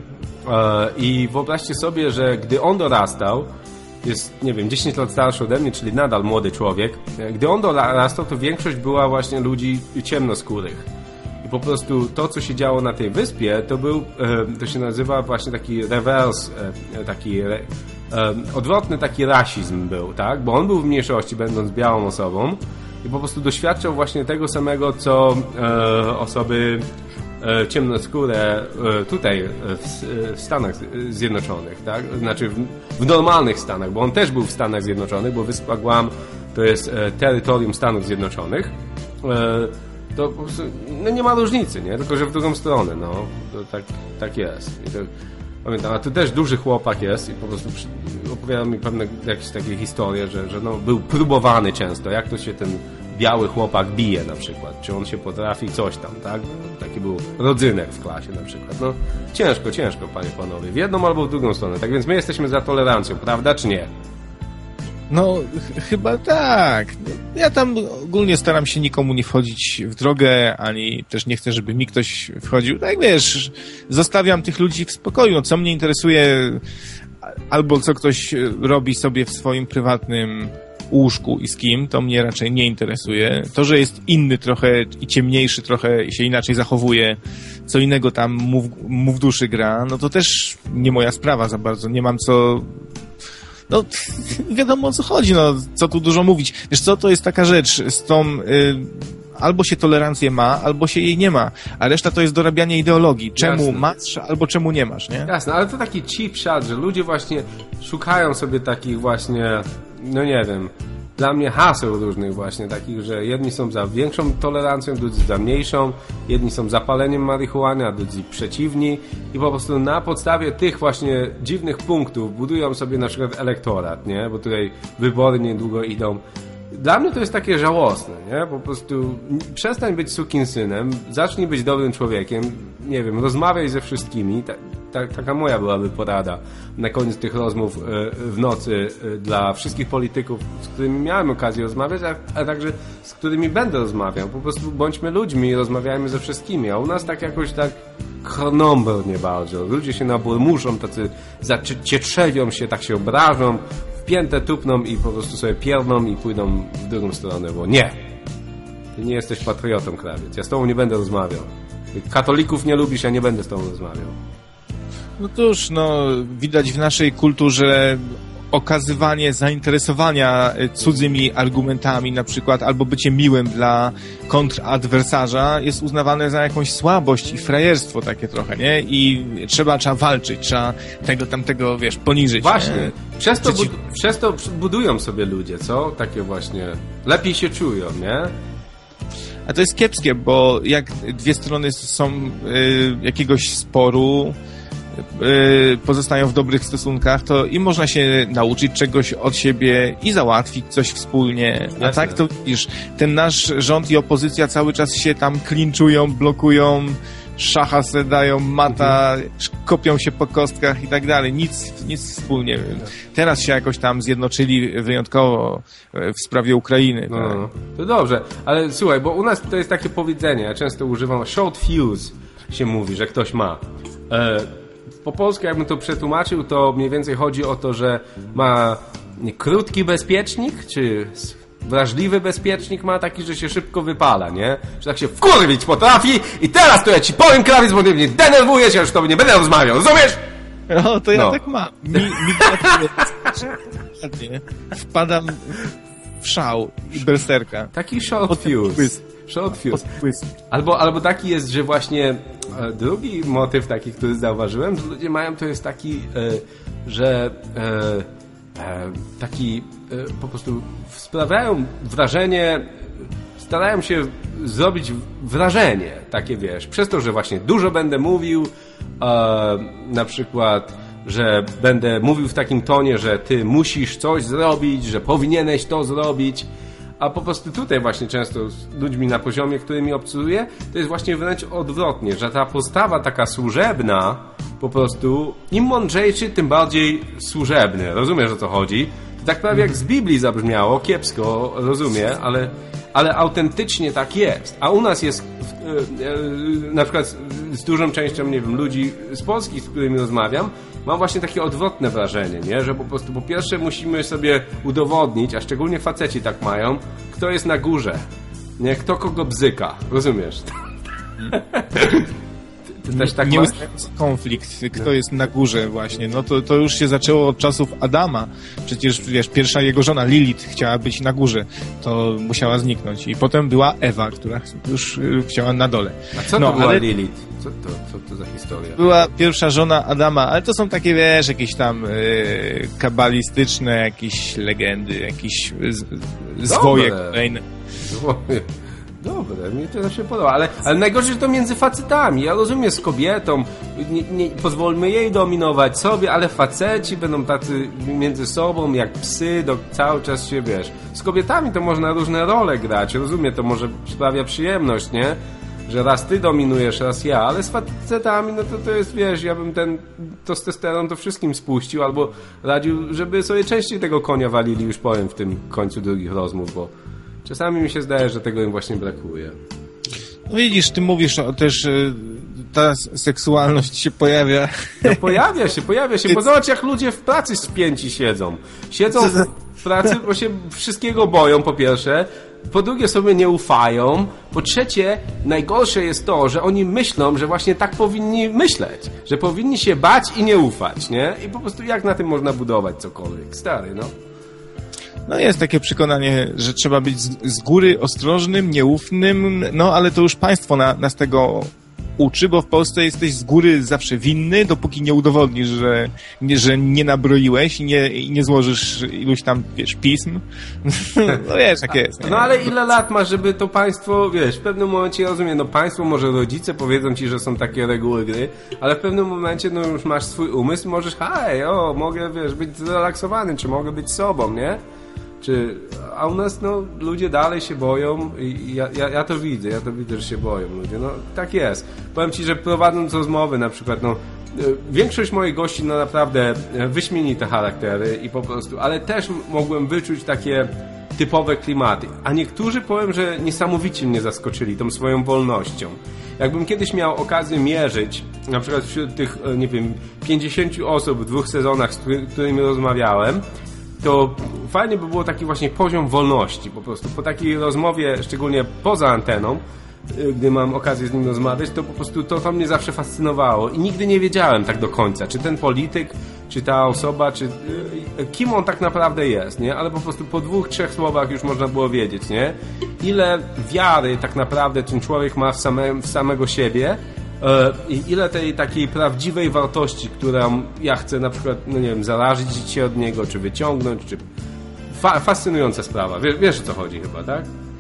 I wyobraźcie sobie, że gdy on dorastał, jest, nie wiem, dziesięć lat starszy ode mnie, czyli nadal młody człowiek. Gdy on dorastał, to większość była właśnie ludzi ciemnoskórych. I po prostu to, co się działo na tej wyspie, to był, to się nazywa właśnie taki rewers, taki odwrotny taki rasizm był, tak? Bo on był w mniejszości, będąc białą osobą i po prostu doświadczał właśnie tego samego, co osoby ciemnoskóre tutaj w Stanach Zjednoczonych, tak? Znaczy w, w normalnych Stanach, bo on też był w Stanach Zjednoczonych, bo wyspa Guam to jest terytorium Stanów Zjednoczonych. To po prostu, no nie ma różnicy, nie? Tylko że w drugą stronę, no. To tak, tak jest. I to, pamiętam, a tu też duży chłopak jest i po prostu przy, opowiadał mi pewne jakieś takie historie, że, że no, był próbowany często, jak to się ten biały chłopak bije na przykład, czy on się potrafi coś tam, tak? Taki był rodzynek w klasie na przykład. No ciężko, ciężko, panie, panowie. W jedną albo w drugą stronę. Tak więc my jesteśmy za tolerancją, prawda, czy nie? No, ch- chyba tak. Ja tam ogólnie staram się nikomu nie wchodzić w drogę, ani też nie chcę, żeby mi ktoś wchodził. Tak wiesz, zostawiam tych ludzi w spokoju. Co mnie interesuje, albo co ktoś robi sobie w swoim prywatnym łóżku i z kim, to mnie raczej nie interesuje. To, że jest inny trochę i ciemniejszy trochę i się inaczej zachowuje, co innego tam mu w, mu w duszy gra, no to też nie moja sprawa za bardzo. Nie mam co... No, wiadomo o co chodzi, no, co tu dużo mówić. Wiesz co, to jest taka rzecz z tą, y, albo się tolerancję ma, albo się jej nie ma, a reszta to jest dorabianie ideologii. Czemu Jasne. masz, albo czemu nie masz, nie? Jasne, ale to taki cheap shot, że ludzie właśnie szukają sobie takich właśnie, no nie wiem, dla mnie haseł różnych właśnie takich, że jedni są za większą tolerancją, drudzy za mniejszą, jedni są za paleniem marihuany, a drudzy przeciwni i po prostu na podstawie tych właśnie dziwnych punktów budują sobie na przykład elektorat, nie? Bo tutaj wybory niedługo idą. Dla mnie to jest takie żałosne, nie? Po prostu przestań być sukinsynem, zacznij być dobrym człowiekiem, nie wiem, rozmawiaj ze wszystkimi. Ta, ta, taka moja byłaby porada na koniec tych rozmów w nocy dla wszystkich polityków, z którymi miałem okazję rozmawiać, a, a także z którymi będę rozmawiał. Po prostu bądźmy ludźmi i rozmawiajmy ze wszystkimi, a u nas tak jakoś tak chronomber nie bardzo. Ludzie się naburmuszą, tacy zacietrzewią się, tak się obrażą, piętę tupną i po prostu sobie pierną i pójdą w drugą stronę, bo nie. Ty nie jesteś patriotą, krawiec. Ja z tobą nie będę rozmawiał. Katolików nie lubisz, ja nie będę z tobą rozmawiał. No cóż, no widać w naszej kulturze okazywanie zainteresowania cudzymi argumentami na przykład, albo bycie miłym dla kontradwersarza jest uznawane za jakąś słabość i frajerstwo takie trochę, nie? I trzeba, trzeba walczyć, trzeba tego, tamtego, wiesz, poniżyć. Właśnie. Nie? Przez to, Przeciw... bud- przez to budują sobie ludzie, co? Takie właśnie, lepiej się czują, nie? A to jest kiepskie, bo jak dwie strony są y, jakiegoś sporu, y, pozostają w dobrych stosunkach, to i można się nauczyć czegoś od siebie i załatwić coś wspólnie. Jasne. A tak to widzisz, ten nasz rząd i opozycja cały czas się tam klinczują, blokują, szacha se dają, mata, mhm. kopią się po kostkach i tak dalej. Nic, nic wspólnie. Teraz się jakoś tam zjednoczyli wyjątkowo w sprawie Ukrainy. No, tak? no. To dobrze, ale słuchaj, bo u nas to jest takie powiedzenie, ja często używam short fuse, się mówi, że ktoś ma. E, po polsku jakbym to przetłumaczył, to mniej więcej chodzi o to, że ma nie, krótki bezpiecznik, czy wrażliwy bezpiecznik ma taki, że się szybko wypala, nie? Że tak się wkurwić potrafi i teraz to ja ci powiem, krawiec, bo ty mnie denerwujesz, ja już z tobą nie będę rozmawiał, rozumiesz? No, to ja no. tak mam. Mi, mi wpadam w szał i berserka. Taki short fuse. Short fuse. Albo, albo taki jest, że właśnie e, drugi motyw taki, który zauważyłem, że ludzie mają, to jest taki, e, że e, e, taki e, po prostu sprawiają wrażenie, starają się zrobić wrażenie takie, wiesz, przez to, że właśnie dużo będę mówił, e, na przykład, że będę mówił w takim tonie, że ty musisz coś zrobić, że powinieneś to zrobić, a po prostu tutaj właśnie często z ludźmi na poziomie, którymi obcuję, to jest właśnie wręcz odwrotnie, że ta postawa taka służebna, po prostu im mądrzejszy, tym bardziej służebny. Rozumiesz, o co chodzi? To tak prawie jak z Biblii zabrzmiało, kiepsko, rozumiem, ale, ale autentycznie tak jest. A u nas jest na przykład z dużą częścią, nie wiem, ludzi z Polski, z którymi rozmawiam, mam właśnie takie odwrotne wrażenie, nie? Że po prostu po pierwsze musimy sobie udowodnić, a szczególnie faceci tak mają, kto jest na górze, nie? Kto kogo bzyka, rozumiesz? Ty też tak masz? Konflikt, kto jest na górze właśnie, no to, to już się zaczęło od czasów Adama, przecież wiesz, pierwsza jego żona Lilith chciała być na górze, to musiała zniknąć i potem była Ewa, która już chciała na dole. A co no, to była ale... Lilith? Co to, co to za historia? Była pierwsza żona Adama, ale to są takie, wiesz, jakieś tam yy, kabalistyczne jakieś legendy, jakieś z, zwoje kolejne. Zwoje. Dobre, mi to się podoba, ale, ale najgorsze, że to między facetami. Ja rozumiem, z kobietą, nie, nie, pozwólmy jej dominować sobie, ale faceci będą tacy między sobą jak psy, do, cały czas się, wiesz. Z kobietami to można różne role grać, rozumiem, to może sprawia przyjemność, nie? Że raz ty dominujesz, raz ja, ale z facetami, no to to jest, wiesz, ja bym ten testosteron to wszystkim spuścił, albo radził, żeby sobie częściej tego konia walili, już powiem w tym końcu drugich rozmów, bo czasami mi się zdaje, że tego im właśnie brakuje. No widzisz, ty mówisz o, też, ta seksualność się pojawia. No pojawia się, pojawia się, bo zobacz, jak ludzie w pracy spięci siedzą. Siedzą w pracy, bo się wszystkiego boją, po pierwsze, po drugie sobie nie ufają, po trzecie najgorsze jest to, że oni myślą, że właśnie tak powinni myśleć, że powinni się bać i nie ufać, nie? I po prostu jak na tym można budować cokolwiek? Stary, no. No jest takie przekonanie, że trzeba być z, z góry ostrożnym, nieufnym, no ale to już państwo na, nas tego uczy, bo w Polsce jesteś z góry zawsze winny, dopóki nie udowodnisz, że nie, że nie nabroiłeś i nie, i nie złożysz iluś tam, wiesz, pism. No wiesz, jak jest. Nie? No ale ile lat masz, żeby to państwo, wiesz, w pewnym momencie, ja rozumiem, no państwo, może rodzice powiedzą ci, że są takie reguły gry, ale w pewnym momencie, no już masz swój umysł, możesz, hej, o, mogę, wiesz, być zrelaksowany, czy mogę być sobą, nie? Czy, a u nas, no, ludzie dalej się boją i ja, ja, ja to widzę, ja to widzę, że się boją ludzie, no, tak jest. Powiem ci, że prowadząc rozmowy na przykład, no, większość moich gości, no, naprawdę wyśmienite charaktery i po prostu, ale też mogłem wyczuć takie typowe klimaty, a niektórzy, powiem, że niesamowicie mnie zaskoczyli tą swoją wolnością. Jakbym kiedyś miał okazję mierzyć, na przykład wśród tych, nie wiem, pięćdziesięciu osób w dwóch sezonach, z którymi rozmawiałem, to fajnie by było taki właśnie poziom wolności po prostu. Po takiej rozmowie, szczególnie poza anteną, gdy mam okazję z nim rozmawiać, to po prostu to, to mnie zawsze fascynowało i nigdy nie wiedziałem tak do końca, czy ten polityk, czy czy ta osoba, czy kim on tak naprawdę jest, nie? Ale po prostu po dwóch, trzech słowach już można było wiedzieć, nie? Ile wiary tak naprawdę ten człowiek ma w, same, w samego siebie i ile tej takiej prawdziwej wartości, którą ja chcę na przykład, no nie wiem, zarazić się od niego, czy wyciągnąć, czy... Fa- fascynująca sprawa. Wiesz, wiesz o co chodzi chyba, tak?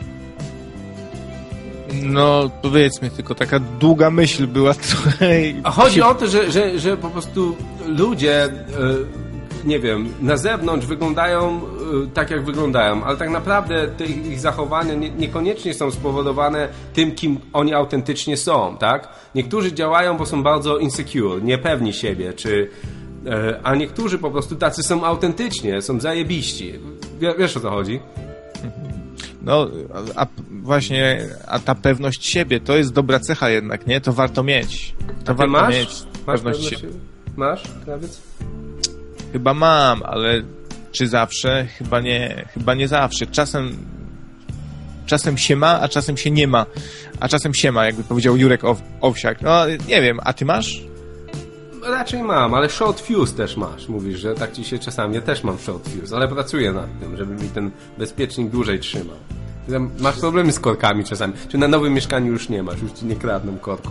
No, powiedzmy, tylko taka długa myśl była trochę... A chodzi o to, że, że, że po prostu ludzie, nie wiem, na zewnątrz wyglądają tak, jak wyglądają, ale tak naprawdę te ich zachowania nie, niekoniecznie są spowodowane tym, kim oni autentycznie są, tak? Niektórzy działają, bo są bardzo insecure, niepewni siebie, czy... A niektórzy po prostu tacy są autentycznie, są zajebiści. Wiesz, o co chodzi? No, a właśnie, a ta pewność siebie, to jest dobra cecha jednak, nie? To warto mieć. To warto masz? mieć Masz pewność siebie. siebie. Masz, krawiec? Chyba mam, ale czy zawsze? Chyba nie, chyba nie zawsze. Czasem, czasem się ma, a czasem się nie ma. A czasem się ma, jakby powiedział Jurek Ow- Owsiak. No, nie wiem, a ty masz? Raczej mam, ale short fuse też masz. Mówisz, że tak ci się czasami... Ja też mam short fuse, ale pracuję nad tym, żeby mi ten bezpiecznik dłużej trzymał. Masz problemy z korkami czasami. Czy na nowym mieszkaniu już nie masz? Już ci nie kradną korków.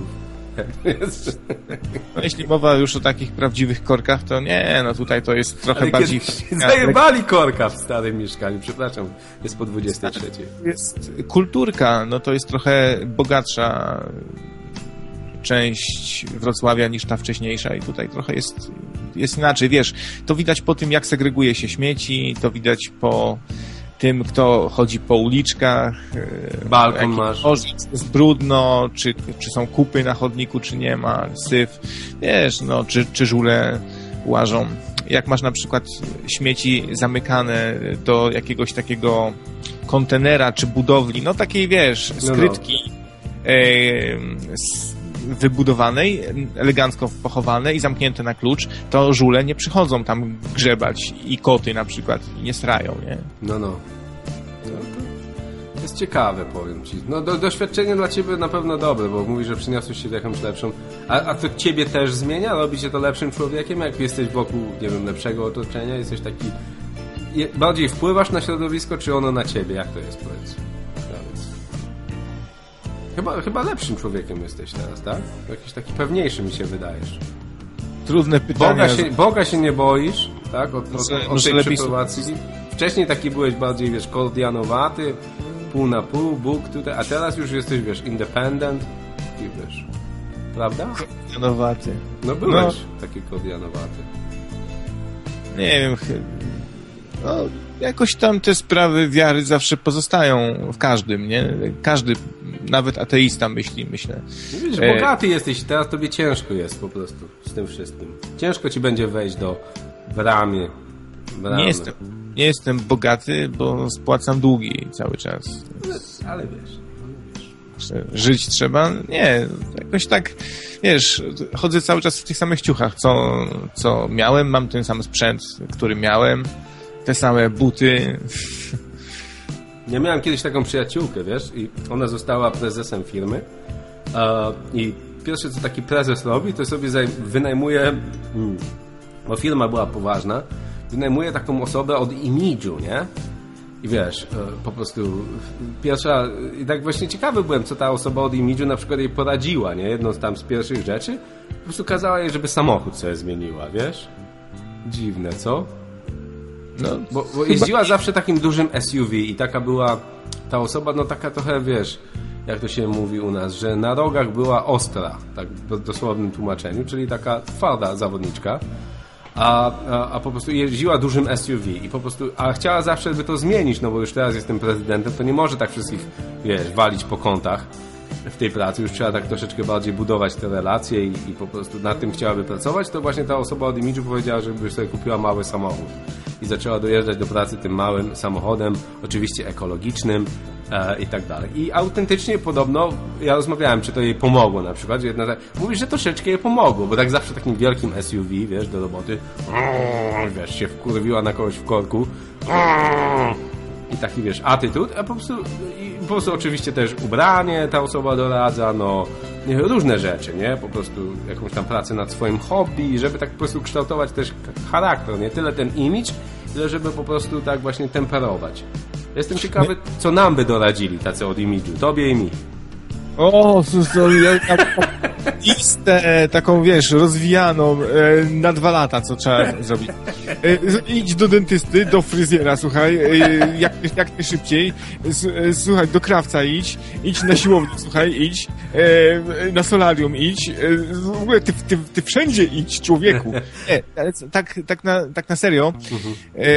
No, jeśli mowa już o takich prawdziwych korkach, to nie, no tutaj to jest trochę ale bardziej... Zajebali korka w starym mieszkaniu. Przepraszam, jest po dwudziestej trzeciej. Jest kulturka, no to jest trochę bogatsza część Wrocławia niż ta wcześniejsza i tutaj trochę jest, jest inaczej, wiesz, to widać po tym, jak segreguje się śmieci, to widać po tym, kto chodzi po uliczkach, balkon masz, jest brudno, czy, czy są kupy na chodniku, czy nie ma, syf, wiesz, no, czy, czy żule łażą. Jak masz na przykład śmieci zamykane do jakiegoś takiego kontenera, czy budowli, no takiej, wiesz, skrytki, no, no. E, wybudowanej, elegancko pochowanej i zamknięte na klucz, to żule nie przychodzą tam grzebać i koty na przykład i nie srają, nie? No, no. To jest ciekawe, powiem ci. No, do, doświadczenie dla ciebie na pewno dobre, bo mówisz, że przyniosłeś się jakąś lepszą. A, a to ciebie też zmienia? Robi cię to lepszym człowiekiem? Jak jesteś wokół, nie wiem, lepszego otoczenia? Jesteś taki... Bardziej wpływasz na środowisko, czy ono na ciebie? Jak to jest, powiedz? Chyba, chyba lepszym człowiekiem jesteś teraz, tak? Jakiś taki pewniejszy mi się wydajesz. Trudne pytanie. Boga się, Boga się nie boisz, tak? Od, od, od, od tej przeprowadzi. Wcześniej taki byłeś bardziej, wiesz, kordianowaty, pół na pół, Bóg tutaj, a teraz już jesteś, wiesz, independent i wiesz, prawda? Kordianowaty. No byłeś no. taki kordianowaty. Nie wiem, no, jakoś tam te sprawy wiary zawsze pozostają w każdym, nie? Każdy, nawet ateista myśli, myślę. Widzisz, bogaty e... jesteś i teraz tobie ciężko jest po prostu z tym wszystkim. Ciężko ci będzie wejść do bramy. bramy. Nie jestem, nie jestem bogaty, bo spłacam długi cały czas. Ale, ale wiesz... Żyć trzeba? Nie, jakoś tak, wiesz, chodzę cały czas w tych samych ciuchach, co, co miałem, mam ten sam sprzęt, który miałem, te same buty. Ja miałem kiedyś taką przyjaciółkę, wiesz, i ona została prezesem firmy i pierwsze, co taki prezes robi, to sobie wynajmuje, hmm, bo firma była poważna, wynajmuje taką osobę od imidżu, nie? I wiesz, po prostu pierwsza, i tak właśnie ciekawy byłem, co ta osoba od imidżu na przykład jej poradziła, nie? Jedną z tam z pierwszych rzeczy, po prostu kazała jej, żeby samochód sobie zmieniła, wiesz? Dziwne, co? No, bo, bo jeździła zawsze takim dużym S U V i taka była ta osoba, no taka trochę, wiesz, jak to się mówi u nas, że na rogach była ostra, tak w dosłownym tłumaczeniu, czyli taka twarda zawodniczka. A, a, a po prostu jeździła dużym S U V i po prostu, a chciała zawsze by to zmienić, no bo już teraz jestem prezydentem, to nie może tak wszystkich, wiesz, walić po kątach w tej pracy, już trzeba tak troszeczkę bardziej budować te relacje i, i po prostu nad tym chciałaby pracować, to właśnie ta osoba od imidżu powiedziała, żeby sobie kupiła mały samochód i zaczęła dojeżdżać do pracy tym małym samochodem, oczywiście ekologicznym e, i tak dalej. I autentycznie podobno, ja rozmawiałem, czy to jej pomogło na przykład, że jedna, mówi, że troszeczkę jej pomogło, bo tak zawsze takim wielkim S U V, wiesz, do roboty, wiesz, się wkurwiła na kogoś w korku i taki, wiesz, attitude, a po prostu, i po prostu oczywiście też ubranie ta osoba doradza, no różne rzeczy, nie? Po prostu jakąś tam pracę nad swoim hobby, żeby tak po prostu kształtować też charakter, nie tyle ten image, tyle żeby po prostu tak właśnie temperować. Jestem ciekawy, co nam by doradzili tacy od imidżu, tobie i mi. O, to ja listę taką, wiesz, rozwijaną e, na dwa lata, co trzeba zrobić. E, idź do dentysty, do fryzjera, słuchaj, e, jak, jak najszybciej. S, e, słuchaj, do krawca idź, idź na siłownię, słuchaj, idź, e, na solarium idź. E, w ogóle ty, ty, ty wszędzie idź, człowieku. Nie, tak, tak, na, tak na serio. E,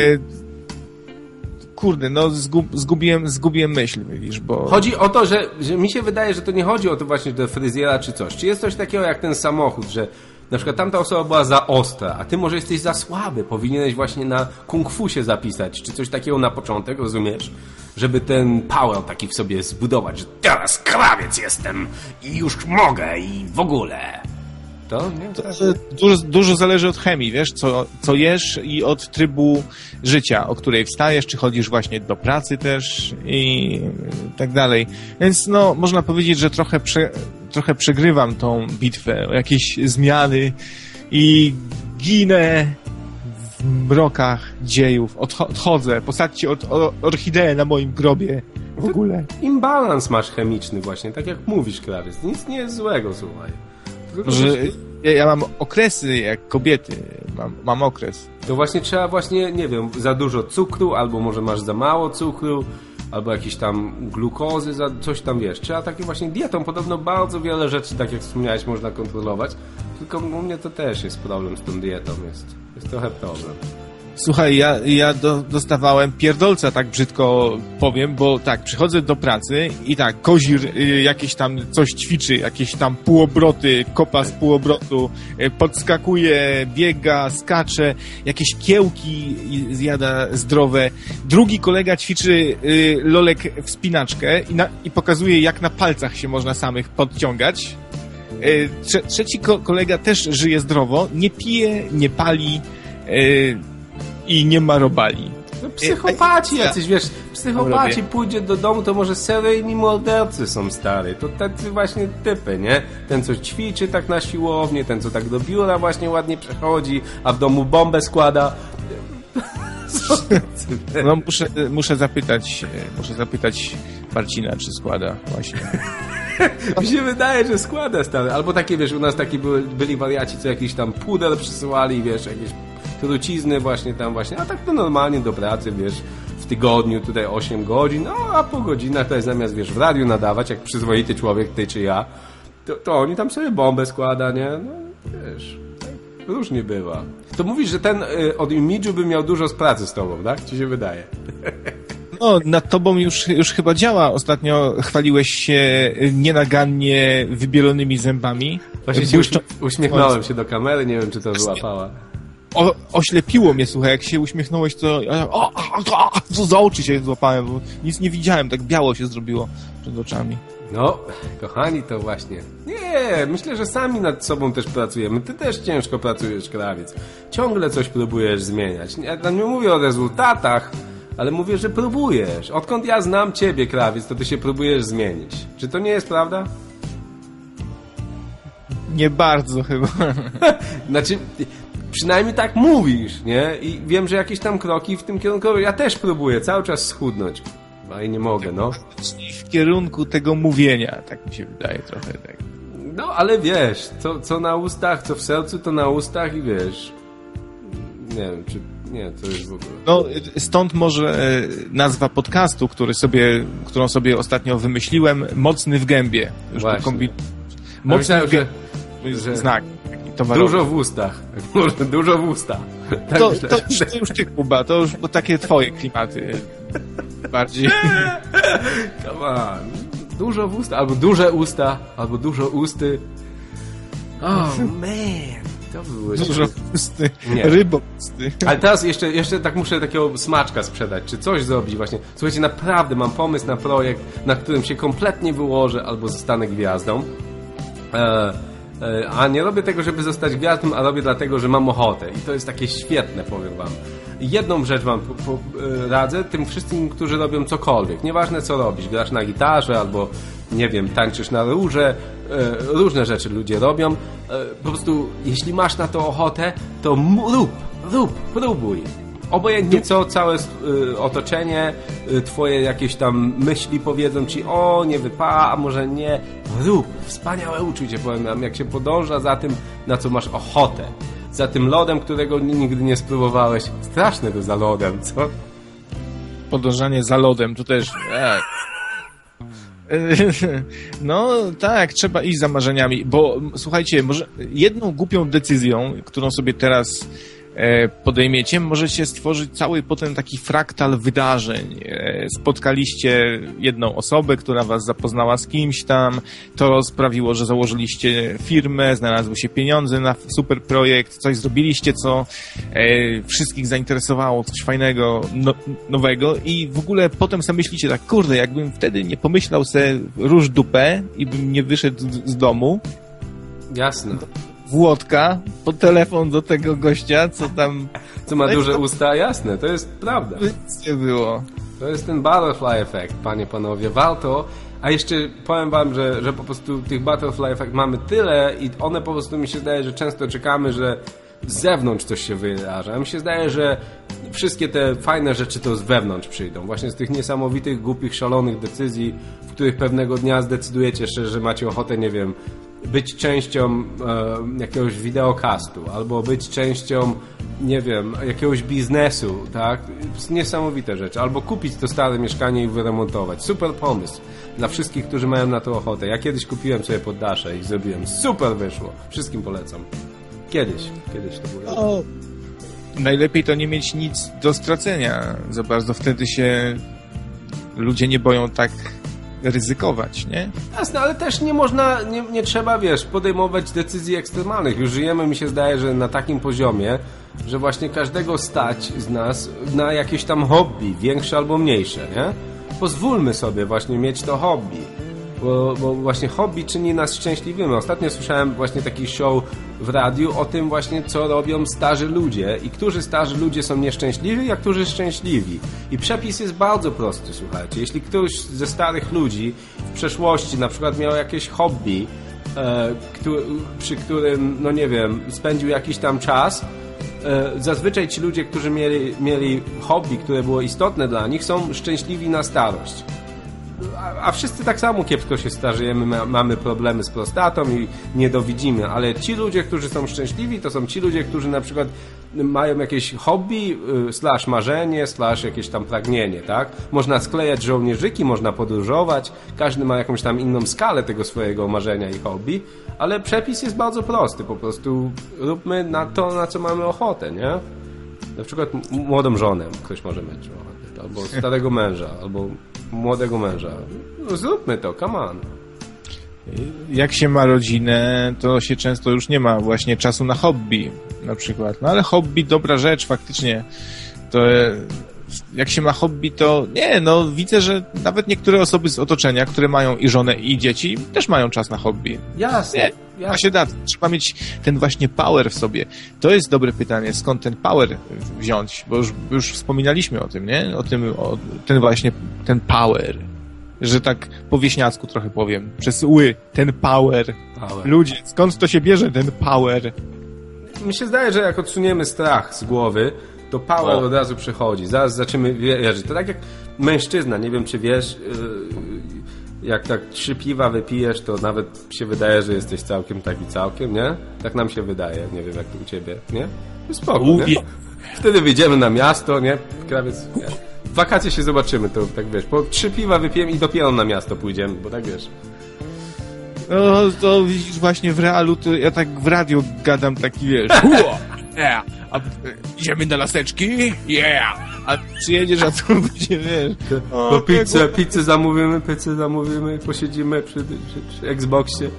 Kurde, no zgub, zgubiłem, zgubiłem myśl, widzisz, bo... Chodzi o to, że, że mi się wydaje, że to nie chodzi o to właśnie do fryzjera czy coś. Czy jest coś takiego jak ten samochód, że na przykład tamta osoba była za ostra, a ty może jesteś za słaby, powinieneś właśnie na kung fu się zapisać, czy coś takiego na początek, rozumiesz? Żeby ten power taki w sobie zbudować, że teraz krawiec jestem i już mogę i w ogóle... To, nie? To, dużo, dużo zależy od chemii, wiesz, co, co jesz i od trybu życia, o której wstajesz, czy chodzisz właśnie do pracy też i tak dalej. Więc no, można powiedzieć, że trochę, prze, trochę przegrywam tą bitwę o jakieś zmiany i ginę w mrokach dziejów. Odcho- odchodzę, posadźcie od, o, orchideę na moim grobie w ogóle. Imbalans masz chemiczny właśnie, tak jak mówisz, krawiec. Nic nie jest złego, słuchaj. Że ja, ja mam okresy jak kobiety, mam, mam okres. To właśnie trzeba właśnie, nie wiem, za dużo cukru, albo może masz za mało cukru, albo jakieś tam glukozy, za coś tam, wiesz. Trzeba takie właśnie dietą, podobno bardzo wiele rzeczy, tak jak wspomniałeś, można kontrolować. Tylko u mnie to też jest problem z tą dietą, jest, jest trochę problem. Słuchaj, ja, ja do, dostawałem pierdolca, tak brzydko powiem, bo tak, przychodzę do pracy i tak, kozir y, jakieś tam coś ćwiczy, jakieś tam półobroty, kopa z półobrotu, y, podskakuje, biega, skacze, jakieś kiełki zjada zdrowe. Drugi kolega ćwiczy y, lolek wspinaczkę i, na, i pokazuje, jak na palcach się można samych podciągać. Y, trze, trzeci ko- kolega też żyje zdrowo, nie pije, nie pali, y, i nie ma robali. No psychopaci jacyś, wiesz, psychopaci pójdzie do domu, to może seryjni mordercy są stary. To tacy właśnie typy, nie? Ten, co ćwiczy tak na siłowni, ten, co tak do biura właśnie ładnie przechodzi, a w domu bombę składa. No muszę, muszę zapytać, muszę zapytać Marcina, czy składa właśnie. Mi się wydaje, że składa, stary. Albo takie, wiesz, u nas taki byli, byli wariaci, co jakiś tam puder przysyłali, wiesz, jakieś trucizny właśnie tam właśnie, a tak to normalnie do pracy, wiesz, w tygodniu tutaj osiem godzin, no a po godzinach tutaj zamiast, wiesz, w radiu nadawać, jak przyzwoity człowiek, ty czy ja, to, to oni tam sobie bombę składa, nie? No, wiesz, tak różnie bywa. To mówisz, że ten y, od imidżu by miał dużo z pracy z tobą, tak? Ci się wydaje. No, nad tobą już, już chyba działa. Ostatnio chwaliłeś się nienagannie wybielonymi zębami. Właśnie się uśmi- uśmiechnąłem się do kamery, nie wiem, czy to wyłapała. O, oślepiło mnie, słuchaj, jak się uśmiechnąłeś, to o, o, o, co za oczy się złapałem, bo nic nie widziałem, tak biało się zrobiło przed oczami. No, kochani, to właśnie. Nie, myślę, że sami nad sobą też pracujemy. Ty też ciężko pracujesz, krawiec. Ciągle coś próbujesz zmieniać. Ja nie mówię o rezultatach, ale mówię, że próbujesz. Odkąd ja znam ciebie, krawiec, to ty się próbujesz zmienić. Czy to nie jest prawda? Nie bardzo chyba. Znaczy, przynajmniej tak mówisz, nie? I wiem, że jakieś tam kroki w tym kierunku, ja też próbuję cały czas schudnąć. A i nie mogę, no. W kierunku tego mówienia, tak mi się wydaje trochę tak. No, ale wiesz, co, co na ustach, co w sercu, to na ustach i wiesz. Nie wiem, czy... Nie, to jest w ogóle... No, stąd może nazwa podcastu, który sobie, którą sobie ostatnio wymyśliłem, Mocny w gębie. Już Właśnie. Kombi... Mocny myślałem, w gębie. że, Że... że... Znak. Towarowy. Dużo w ustach. Dużo w ustach. Tak to, myślę. to, już, to już ty, Kuba, to już bo takie twoje klimaty bardziej. Come on. Dużo w usta, albo duże usta, albo dużo usty. Oh man. To były Dużo usty. Nie. Rybosty. Ale teraz jeszcze, jeszcze tak muszę takiego smaczka sprzedać, czy coś zrobić właśnie. Słuchajcie, naprawdę mam pomysł na projekt, na którym się kompletnie wyłożę albo zostanę gwiazdą. E, e, a nie robię tego, żeby zostać gwiazdą, a robię dlatego, że mam ochotę. I to jest takie świetne, powiem wam. Jedną rzecz wam po, po, radzę tym wszystkim, którzy robią cokolwiek. Nieważne co robisz, grasz na gitarze albo nie wiem, tańczysz na rurze, różne rzeczy ludzie robią. Po prostu, jeśli masz na to ochotę, to rób, rób, próbuj. Obojętnie co, całe y, otoczenie, y, twoje jakieś tam myśli powiedzą ci, o, nie wypada, a może nie. Rób, wspaniałe uczucie, powiem wam, jak się podąża za tym, na co masz ochotę. Za tym lodem, którego nigdy nie spróbowałeś. Straszne to za lodem, co? Podążanie za lodem, to też... Ej. No tak, trzeba iść za marzeniami, bo słuchajcie, może jedną głupią decyzją, którą sobie teraz podejmiecie, możecie stworzyć cały potem taki fraktal wydarzeń. Spotkaliście jedną osobę, która was zapoznała z kimś tam, to sprawiło, że założyliście firmę, znalazły się pieniądze na super projekt, coś zrobiliście, co e, wszystkich zainteresowało, coś fajnego, no, nowego i w ogóle potem sobie myślicie tak, kurde, jakbym wtedy nie pomyślał se róż dupę i bym nie wyszedł z, z domu. Jasne. Włodka, po telefon do tego gościa, co tam... Co ma duże to... usta, jasne, to jest prawda. Nic nie było. To jest ten butterfly effect, panie, panowie. Warto, a jeszcze powiem wam, że, że po prostu tych butterfly effect mamy tyle i one po prostu mi się zdaje, że często czekamy, że z zewnątrz coś się wydarza. Mi się zdaje, że wszystkie te fajne rzeczy to z wewnątrz przyjdą. Właśnie z tych niesamowitych, głupich, szalonych decyzji, w których pewnego dnia zdecydujecie szczerze, że macie ochotę, nie wiem, być częścią e, jakiegoś wideokastu, albo być częścią, nie wiem, jakiegoś biznesu, tak? Niesamowite rzeczy. Albo kupić to stare mieszkanie i wyremontować. Super pomysł dla wszystkich, którzy mają na to ochotę. Ja kiedyś kupiłem sobie poddasze i zrobiłem. Super wyszło. Wszystkim polecam. Kiedyś. Kiedyś to było. O, najlepiej to nie mieć nic do stracenia za bardzo. Wtedy się ludzie nie boją tak ryzykować, nie? Jasne, ale też nie można, nie, nie trzeba, wiesz, podejmować decyzji ekstremalnych. Już żyjemy, mi się zdaje, że na takim poziomie, że właśnie każdego stać z nas na jakieś tam hobby, większe albo mniejsze, nie? Pozwólmy sobie właśnie mieć to hobby, bo, bo właśnie hobby czyni nas szczęśliwymi. Ostatnio słyszałem właśnie taki show w radiu o tym właśnie, co robią starzy ludzie i którzy starzy ludzie są nieszczęśliwi, a którzy szczęśliwi. I przepis jest bardzo prosty, słuchajcie. Jeśli ktoś ze starych ludzi w przeszłości na przykład miał jakieś hobby, e, który, przy którym, no nie wiem, spędził jakiś tam czas, e, zazwyczaj ci ludzie, którzy mieli, mieli hobby, które było istotne dla nich, są szczęśliwi na starość. A, a wszyscy tak samo kiepsko się starzejemy, ma, mamy problemy z prostatą i nie dowidzimy, ale ci ludzie, którzy są szczęśliwi, to są ci ludzie, którzy na przykład mają jakieś hobby, y, slash marzenie, slash jakieś tam pragnienie, tak? Można sklejać żołnierzyki, można podróżować, każdy ma jakąś tam inną skalę tego swojego marzenia i hobby, ale przepis jest bardzo prosty, po prostu róbmy na to, na co mamy ochotę, nie? Na przykład młodą żonę ktoś może mieć ochotę, albo starego męża, albo młodego męża. No zróbmy to, come on. Jak się ma rodzinę, to się często już nie ma właśnie czasu na hobby na przykład. No ale hobby, dobra rzecz, faktycznie. To jak się ma hobby, to nie, no widzę, że nawet niektóre osoby z otoczenia, które mają i żonę, i dzieci, też mają czas na hobby. Jasne. Nie, jasne. A się da, trzeba mieć ten właśnie power w sobie. To jest dobre pytanie, skąd ten power wziąć, bo już, już wspominaliśmy o tym, nie? O tym, o ten właśnie, ten power. Że tak po wieśniacku trochę powiem. Przez ły, ten power. power. Ludzie, skąd to się bierze, ten power? Mi się zdaje, że jak odsuniemy strach z głowy, to power o. od razu przychodzi. Zaraz zaczniemy wierzyć. To tak jak mężczyzna, nie wiem czy wiesz, jak tak trzy piwa wypijesz, to nawet się wydaje, że jesteś całkiem taki całkiem, nie? Tak nam się wydaje, nie wiem jak to u ciebie, nie? Spoko, nie? Wtedy wyjdziemy na miasto, nie? Krawiec, nie? W wakacje się zobaczymy, to tak wiesz, po trzy piwa wypijemy i dopiero na miasto pójdziemy, bo tak wiesz. No to widzisz właśnie w realu, to ja tak w radiu gadam taki, wiesz, yeah. A idziemy na laseczki? Yeah! A przyjedziesz, a co będzie, wiesz? O, no pizzę, pizzę zamówimy, pizzę zamówimy, posiedzimy przy, przy, przy Xboxie.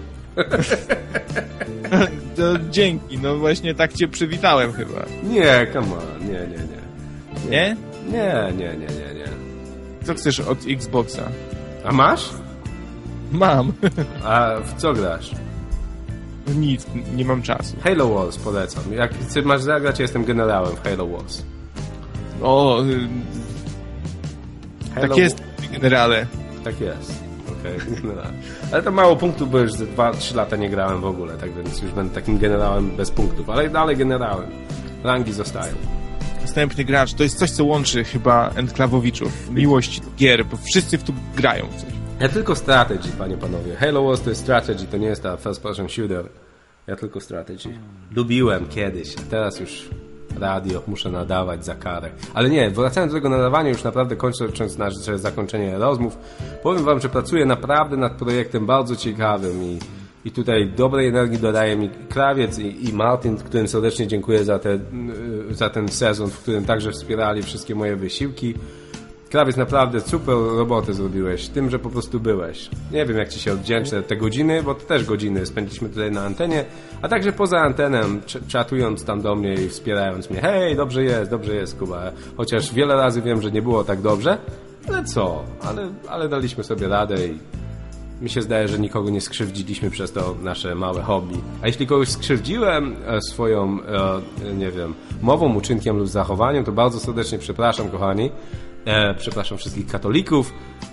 To dzięki, no właśnie tak cię przywitałem chyba. Nie, come on, nie, nie, nie. Nie? Nie, nie, nie, nie, nie. Co chcesz od Xboxa? A masz? Mam. A w co grasz? Nic, nie mam czasu. Halo Wars polecam. Jak chcesz masz zagrać, ja jestem generałem w Halo Wars. O, Halo tak jest, generale. Tak jest. okej. Okay. No, ale to mało punktów, bo już ze dwa trzy lata nie grałem w ogóle, tak więc już będę takim generałem bez punktów, ale dalej generałem. Rangi zostają. Następny gracz, to jest coś, co łączy chyba enklawowiczów. Miłość gier, bo wszyscy w to grają w coś. Ja tylko strategy, panie panowie. Halo Wars to jest strategy, to nie jest ta first person shooter. Ja tylko strategy. Lubiłem kiedyś, a teraz już radio muszę nadawać za karę. Ale nie, wracając do tego nadawania, już naprawdę kończąc nasze zakończenie rozmów, powiem wam, że pracuję naprawdę nad projektem bardzo ciekawym i, i tutaj dobrej energii dodaje mi Krawiec i, i Martin, którym serdecznie dziękuję za, te, za ten sezon, w którym także wspierali wszystkie moje wysiłki. Krawiec, naprawdę super robotę zrobiłeś, tym, że po prostu byłeś. Nie wiem, jak ci się odwdzięczę te godziny, bo to też godziny spędziliśmy tutaj na antenie, a także poza antenem, ch- czatując tam do mnie i wspierając mnie. Hej, dobrze jest, dobrze jest, Kuba. Chociaż wiele razy wiem, że nie było tak dobrze, ale co? Ale, ale daliśmy sobie radę i mi się zdaje, że nikogo nie skrzywdziliśmy przez to nasze małe hobby. A jeśli kogoś skrzywdziłem e, swoją, e, nie wiem, mową, uczynkiem lub zachowaniem, to bardzo serdecznie przepraszam, kochani. E, przepraszam wszystkich katolików.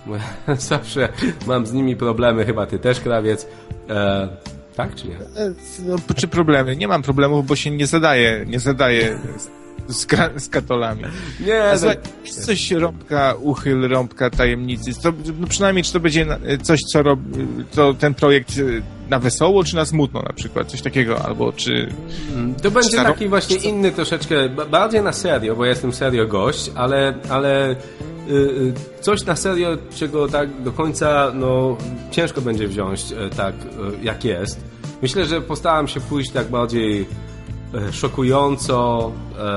Zawsze mam z nimi problemy, chyba ty też, Krawiec. E, tak czy nie? No, czy problemy? Nie mam problemów, bo się nie zadaje, nie zadaje z, gra- z katolami. Nie, A to... słuchaj, jest coś rąbka, uchyl, rąbka tajemnicy. To, no przynajmniej czy to będzie coś, co rob, to ten projekt na wesoło, czy na smutno na przykład, coś takiego, albo czy... To będzie czy taki właśnie inny troszeczkę, bardziej na serio, bo ja jestem serio gość, ale, ale y, y, coś na serio, czego tak do końca no, ciężko będzie wziąć y, tak y, jak jest. Myślę, że postaram się pójść tak bardziej y, szokująco,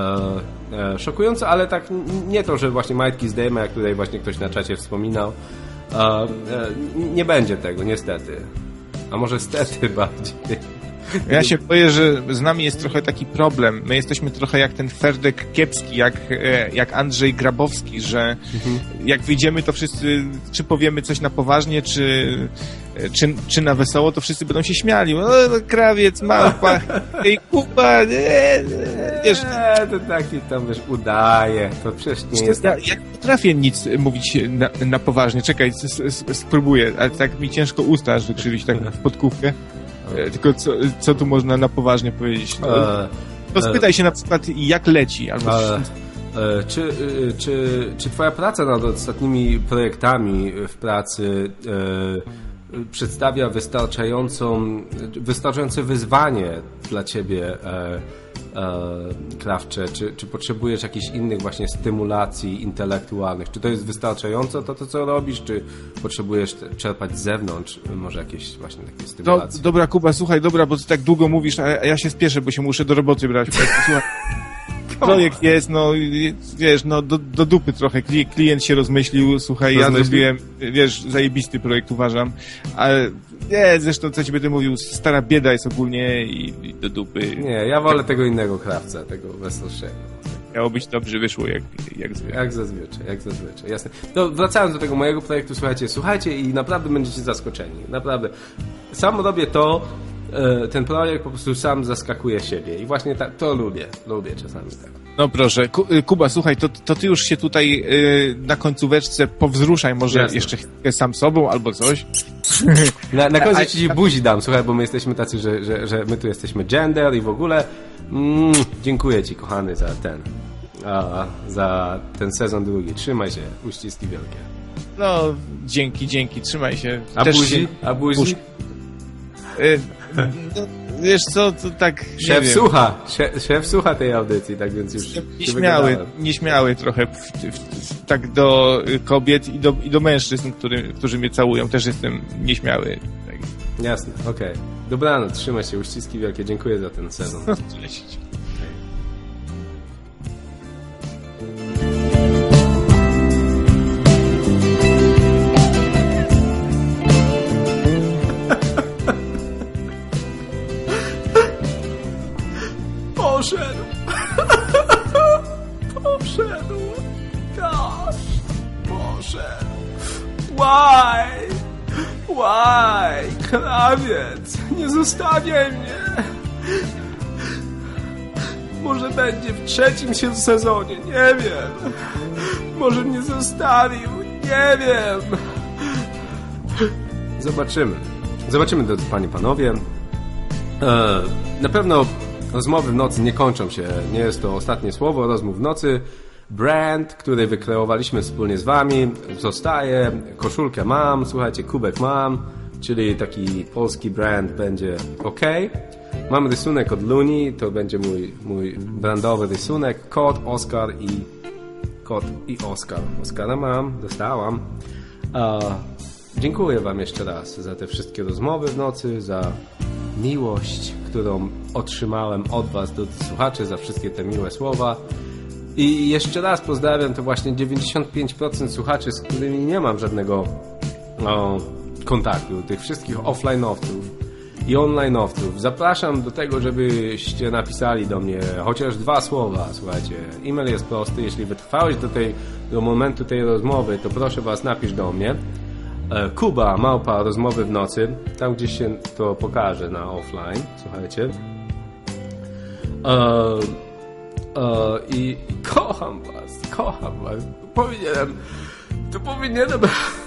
y, y, szokująco, ale tak nie to, że właśnie majtki zdejmę, jak tutaj właśnie ktoś na czacie wspominał. Y, y, nie będzie tego, niestety. A może stety bardziej. Ja się boję, że z nami jest trochę taki problem. My jesteśmy trochę jak ten Ferdek Kiepski, jak, jak Andrzej Grabowski, że mhm. jak wyjdziemy, to wszyscy, czy powiemy coś na poważnie, czy, czy, czy na wesoło, to wszyscy będą się śmiali. O, Krawiec, małpa, ej, Kuba, nie, nie, wiesz. Nie, to taki tam, wiesz, udaje. To przecież nie jest ja, tak. ja nie potrafię nic mówić na, na poważnie. Czekaj, s, s, spróbuję, ale tak mi ciężko usta aż wykrzywić tak w podkówkę. Tylko co, co tu można na poważnie powiedzieć? No, e, to spytaj się na przykład, jak leci. Albo... E, e, czy, czy, czy twoja praca nad ostatnimi projektami w pracy e, przedstawia wystarczającą, wystarczające wyzwanie dla ciebie, e, e, Krawcze? Czy, czy potrzebujesz jakichś innych właśnie stymulacji intelektualnych? Czy to jest wystarczająco to, to co robisz? Czy potrzebujesz czerpać z zewnątrz może jakieś właśnie takie stymulacje? Do, dobra, Kuba, słuchaj, dobra, bo ty tak długo mówisz, a ja się spieszę, bo się muszę do roboty brać. Słuchaj, projekt jest, no, wiesz, no, do, do dupy trochę. Klient się rozmyślił, słuchaj, ja zrobiłem, wiesz, zajebisty projekt, uważam, ale nie, zresztą, co ci będę mówił, stara bieda jest ogólnie i, i do dupy. Nie, ja wolę tego innego Krawca, tego weselszego. Miało być dobrze, wyszło jak, jak zwykle. Jak zazwyczaj, jak zazwyczaj, jasne. No, wracając do tego mojego projektu, słuchajcie, słuchajcie i naprawdę będziecie zaskoczeni, naprawdę. Sam robię to, ten projekt po prostu sam zaskakuje siebie i właśnie tak, to lubię, lubię czasami tak. No proszę, Kuba, słuchaj, to, to ty już się tutaj yy, na końcóweczce powzruszaj może Jasne. Jeszcze chwilkę sam sobą albo coś. Na, na końcu ci buzi dam, słuchaj, bo my jesteśmy tacy, że, że, że my tu jesteśmy gender i w ogóle mm, dziękuję ci, kochany, za ten a, za ten sezon drugi. Trzymaj się, uściski wielkie. No, dzięki, dzięki, trzymaj się. A Też buzi? Się... A buzi? Yy, no, wiesz co, to tak Szef wiem. słucha, szef, szef słucha tej audycji, tak więc już nieśmiały, nieśmiały trochę w, w, w, tak do kobiet i do, i do mężczyzn, który, którzy mnie całują, też jestem nieśmiały. Tak. Jasne, okej. Okay. Dobranoc, trzymaj się, uściski wielkie, dziękuję za ten sezon. Cześć. Poszedł. Poszedł. Gosh. Poszedł. Why? Why? Krawiec, nie zostawiaj mnie. Może będzie w trzecim się sezonie, nie wiem. Może mnie zostawił, nie wiem. Zobaczymy. Zobaczymy, drodzy panie, panowie. Na pewno rozmowy w nocy nie kończą się. Nie jest to ostatnie słowo rozmów w nocy. Brand, który wykreowaliśmy wspólnie z wami, zostaje. Koszulkę mam, słuchajcie, kubek mam, czyli taki polski brand będzie ok. Mam rysunek od Luni, to będzie mój, mój brandowy rysunek. Kot, Oskar i kot i Oskar. Oskara mam, dostałam. Uh, dziękuję wam jeszcze raz za te wszystkie rozmowy w nocy, za miłość, którą otrzymałem od was, drodzy słuchacze, za wszystkie te miłe słowa. I jeszcze raz pozdrawiam to właśnie dziewięćdziesiąt pięć procent słuchaczy, z którymi nie mam żadnego o, kontaktu, tych wszystkich offline'owców i online'owców. Zapraszam do tego, żebyście napisali do mnie chociaż dwa słowa. Słuchajcie, e-mail jest prosty. Jeśli wytrwałeś do, tej, do momentu tej rozmowy, to proszę was, napisz do mnie. Kuba, małpa, rozmowy w nocy. Tam gdzieś się to pokaże na offline. Słuchajcie. Uh, uh, I kocham was, kocham was. Powinienem, to powinienem,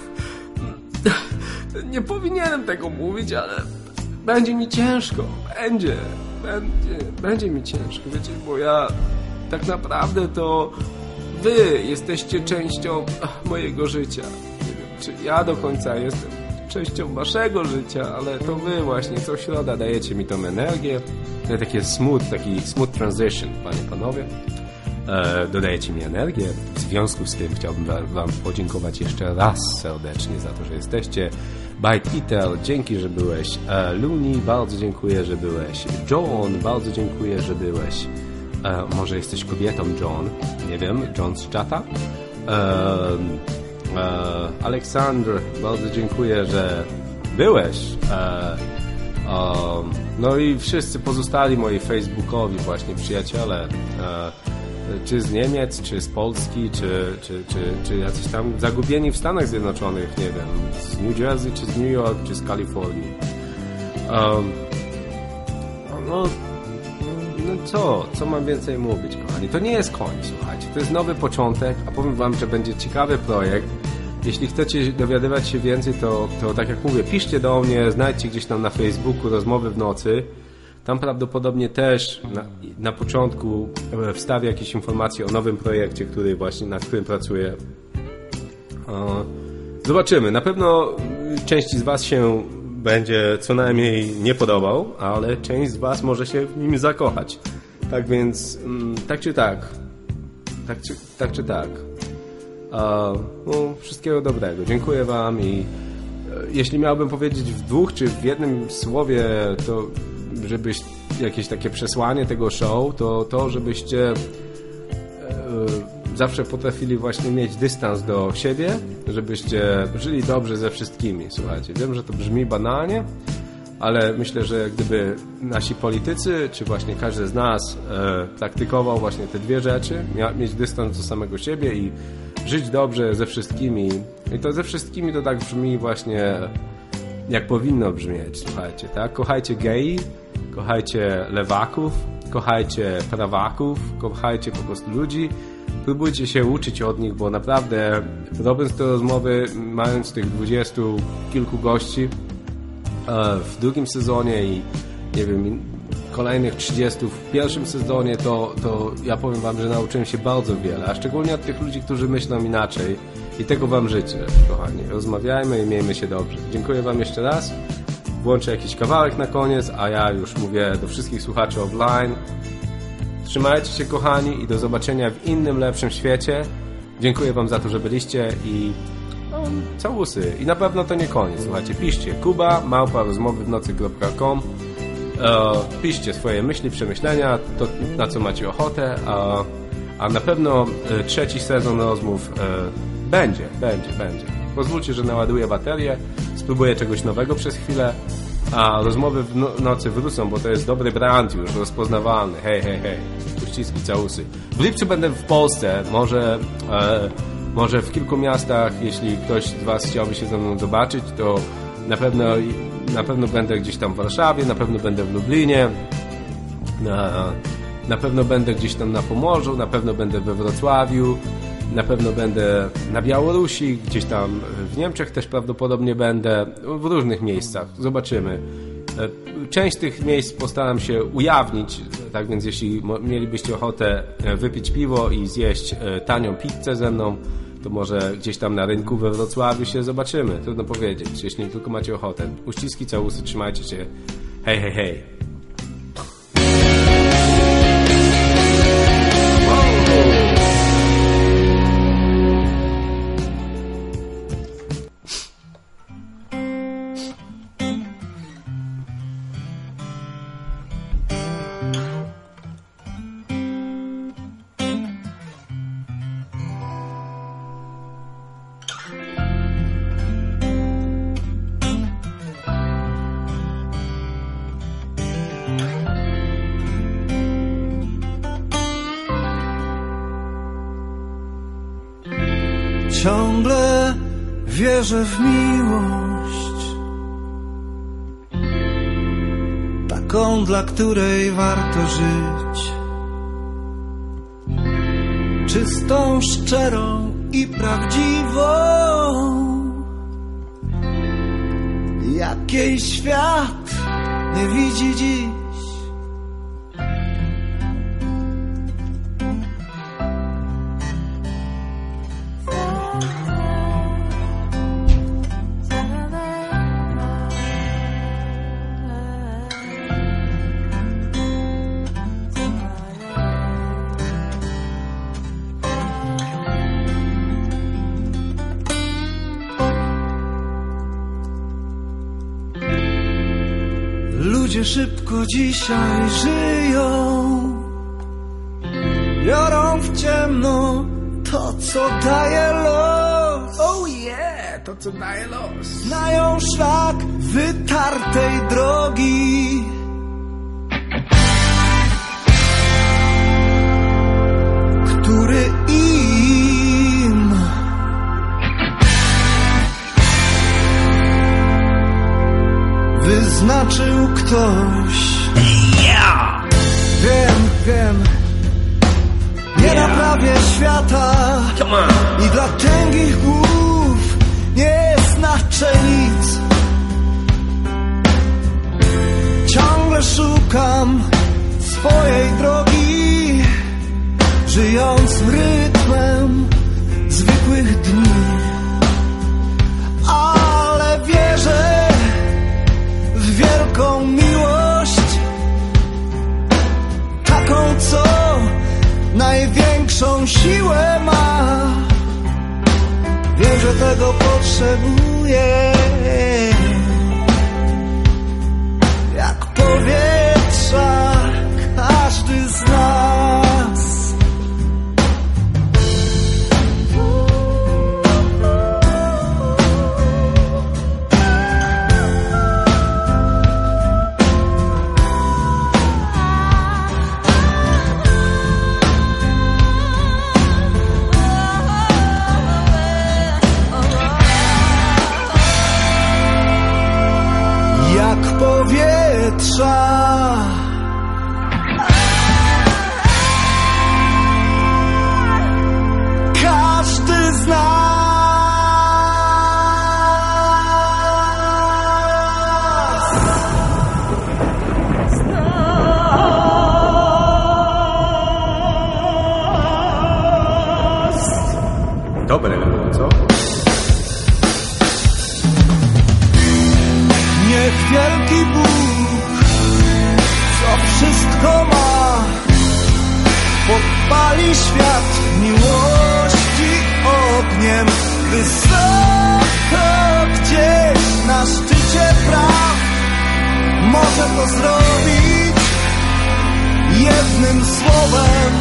nie powinienem tego mówić, ale będzie mi ciężko. Będzie, będzie, będzie mi ciężko, wiecie, bo ja tak naprawdę to wy jesteście częścią mojego życia. Nie wiem, czy ja do końca jestem częścią waszego życia, ale to wy właśnie co środa dajecie mi tą energię. To jest taki smooth, taki smooth transition, panie, panowie. E, dodajecie mi energię. W związku z tym chciałbym wam podziękować jeszcze raz serdecznie za to, że jesteście. Bite Eater, dzięki, że byłeś. E, Luni, bardzo dziękuję, że byłeś. John, bardzo dziękuję, że byłeś. E, może jesteś kobietą, John? Nie wiem, John z czata? E, e, Aleksandr, bardzo dziękuję, że byłeś. E, Um, no i wszyscy pozostali moi facebookowi właśnie przyjaciele, e, czy z Niemiec, czy z Polski, czy, czy, czy, czy jacyś tam zagubieni w Stanach Zjednoczonych, nie wiem, z New Jersey, czy z New York, czy z Kalifornii. Um, no, no co, co mam więcej mówić, kochani? To nie jest koniec, słuchajcie, to jest nowy początek, a powiem wam, że będzie ciekawy projekt. Jeśli chcecie dowiadywać się więcej, to, to tak jak mówię, piszcie do mnie, znajdźcie gdzieś tam na Facebooku rozmowy w nocy. Tam prawdopodobnie też na, na początku wstawię jakieś informacje o nowym projekcie, który właśnie, nad którym pracuję. Zobaczymy. Na pewno części z was się będzie co najmniej nie podobał, ale część z was może się w nim zakochać. Tak więc, tak czy tak. Tak czy tak. Czy tak. No, wszystkiego dobrego. Dziękuję wam i jeśli miałbym powiedzieć w dwóch czy w jednym słowie, to żebyś jakieś takie przesłanie tego show, to to, żebyście e, zawsze potrafili właśnie mieć dystans do siebie, żebyście żyli dobrze ze wszystkimi. Słuchajcie, wiem, że to brzmi banalnie, ale myślę, że gdyby nasi politycy, czy właśnie każdy z nas e, praktykował właśnie te dwie rzeczy, mia- mieć dystans do samego siebie i żyć dobrze ze wszystkimi. I to ze wszystkimi to tak brzmi właśnie jak powinno brzmieć, słuchajcie, tak? Kochajcie gei, kochajcie lewaków, kochajcie prawaków, kochajcie po prostu ludzi. Próbujcie się uczyć od nich, bo naprawdę robiąc te rozmowy, mając tych dwudziestu kilku gości w drugim sezonie i nie wiem, kolejnych trzydziestu w pierwszym sezonie, to, to ja powiem wam, że nauczyłem się bardzo wiele, a szczególnie od tych ludzi, którzy myślą inaczej i tego wam życzę, kochani. Rozmawiajmy i miejmy się dobrze. Dziękuję wam jeszcze raz. Włączę jakiś kawałek na koniec, a ja już mówię do wszystkich słuchaczy offline. Trzymajcie się, kochani, i do zobaczenia w innym, lepszym świecie. Dziękuję wam za to, że byliście i no, całusy. I na pewno to nie koniec, słuchajcie. Piszcie kuba małpa rozmowy w nocy kropka com. E, piszcie swoje myśli, przemyślenia, to na co macie ochotę, a, a na pewno e, trzeci sezon rozmów e, będzie, będzie, będzie. Pozwólcie, że naładuję baterię, spróbuję czegoś nowego przez chwilę, a rozmowy w no, nocy wrócą, bo to jest dobry brand już, rozpoznawalny. Hej, hej, hej, uściski, całusy. W lipcu będę w Polsce, może, e, może w kilku miastach, jeśli ktoś z was chciałby się ze mną zobaczyć, to na pewno, na pewno będę gdzieś tam w Warszawie, na pewno będę w Lublinie, na, na pewno będę gdzieś tam na Pomorzu, na pewno będę we Wrocławiu Na pewno będę na Białorusi, gdzieś tam w Niemczech też prawdopodobnie będę, w różnych miejscach. Zobaczymy. Część tych miejsc postaram się ujawnić, tak więc jeśli mielibyście ochotę wypić piwo i zjeść tanią pizzę ze mną, to może gdzieś tam na rynku we Wrocławiu się zobaczymy. Trudno powiedzieć, jeśli tylko macie ochotę. Uściski, całusy, trzymajcie się. Hej, hej, hej. Ciągle wierzę w miłość, taką, dla której warto żyć, czystą, szczerą i prawdziwą, jakiej świat nie widzi dziś. Ludzie szybko dzisiaj żyją, biorą w ciemno to, co daje los. Oh yeah, to co daje los. Znają szlak wytartej drogi, który im wyznaczył ktoś. Yeah! Wiem, wiem, nie yeah. Naprawię świata i dla tęgich głów nie znaczę nic. Ciągle szukam swojej drogi, żyjąc rytmem zwykłych dni. Ale wierzę w wielką miłość, taką, co największą siłę ma. Wiem, że tego potrzebuję, jak powietrza każdy z nas. Jak powietrza każdy z nas. Dobre, co? Niech wielki Bóg, co wszystko ma, podpali świat miłości ogniem wysoko gdzieś na szczycie praw. Może to zrobić jednym słowem,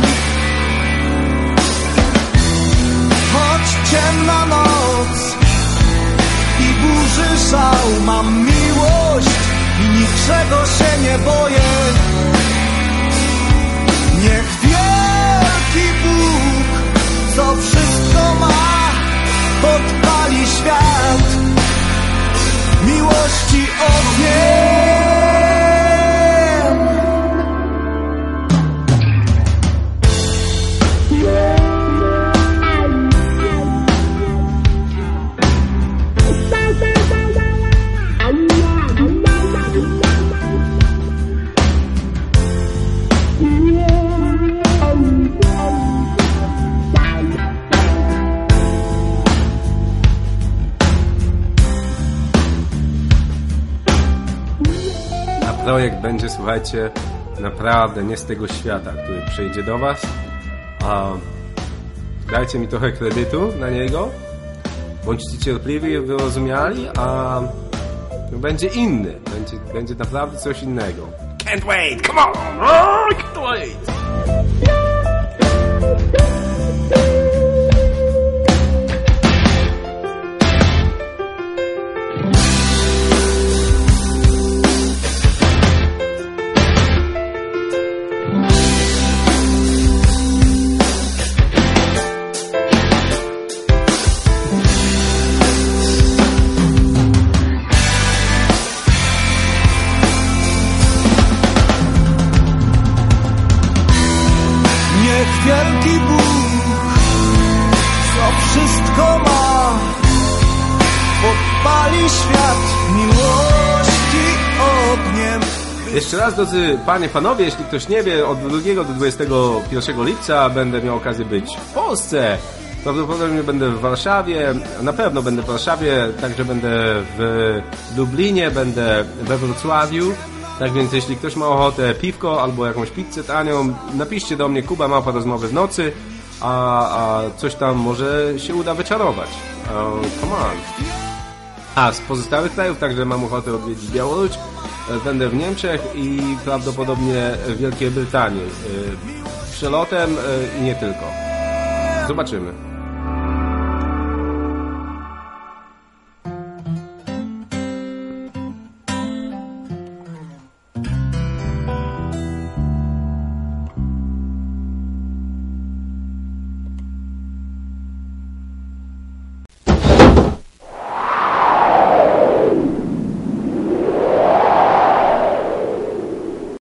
choć ciemna noc i burzy szał, mam miłość i niczego się nie boję. Niech wielki Bóg, co wszystko ma, podpali świat miłości ogniem. projekt będzie, słuchajcie, naprawdę nie z tego świata, który przyjdzie do was. A dajcie mi trochę kredytu na niego. Bądźcie cierpliwi, wyrozumiali, a będzie inny. Będzie, będzie naprawdę coś innego. Can't wait, come on! Oh, can't wait! Wielki Bóg, co wszystko ma, podpali świat miłości ogniem. Jeszcze raz, drodzy panie, panowie, jeśli ktoś nie wie, od drugiego do dwudziestego pierwszego lipca będę miał okazję być w Polsce. Prawdopodobnie będę w Warszawie, na pewno będę w Warszawie, także będę w Lublinie, będę we Wrocławiu. Tak więc jeśli ktoś ma ochotę piwko albo jakąś pizzę tanią, napiszcie do mnie Kuba Małpa Rozmowy w nocy, a, a coś tam może się uda wyczarować. Uh, come on. A z pozostałych krajów także mam ochotę odwiedzić Białoruś, będę w Niemczech i prawdopodobnie w Wielkiej Brytanii. Przelotem i nie tylko. Zobaczymy.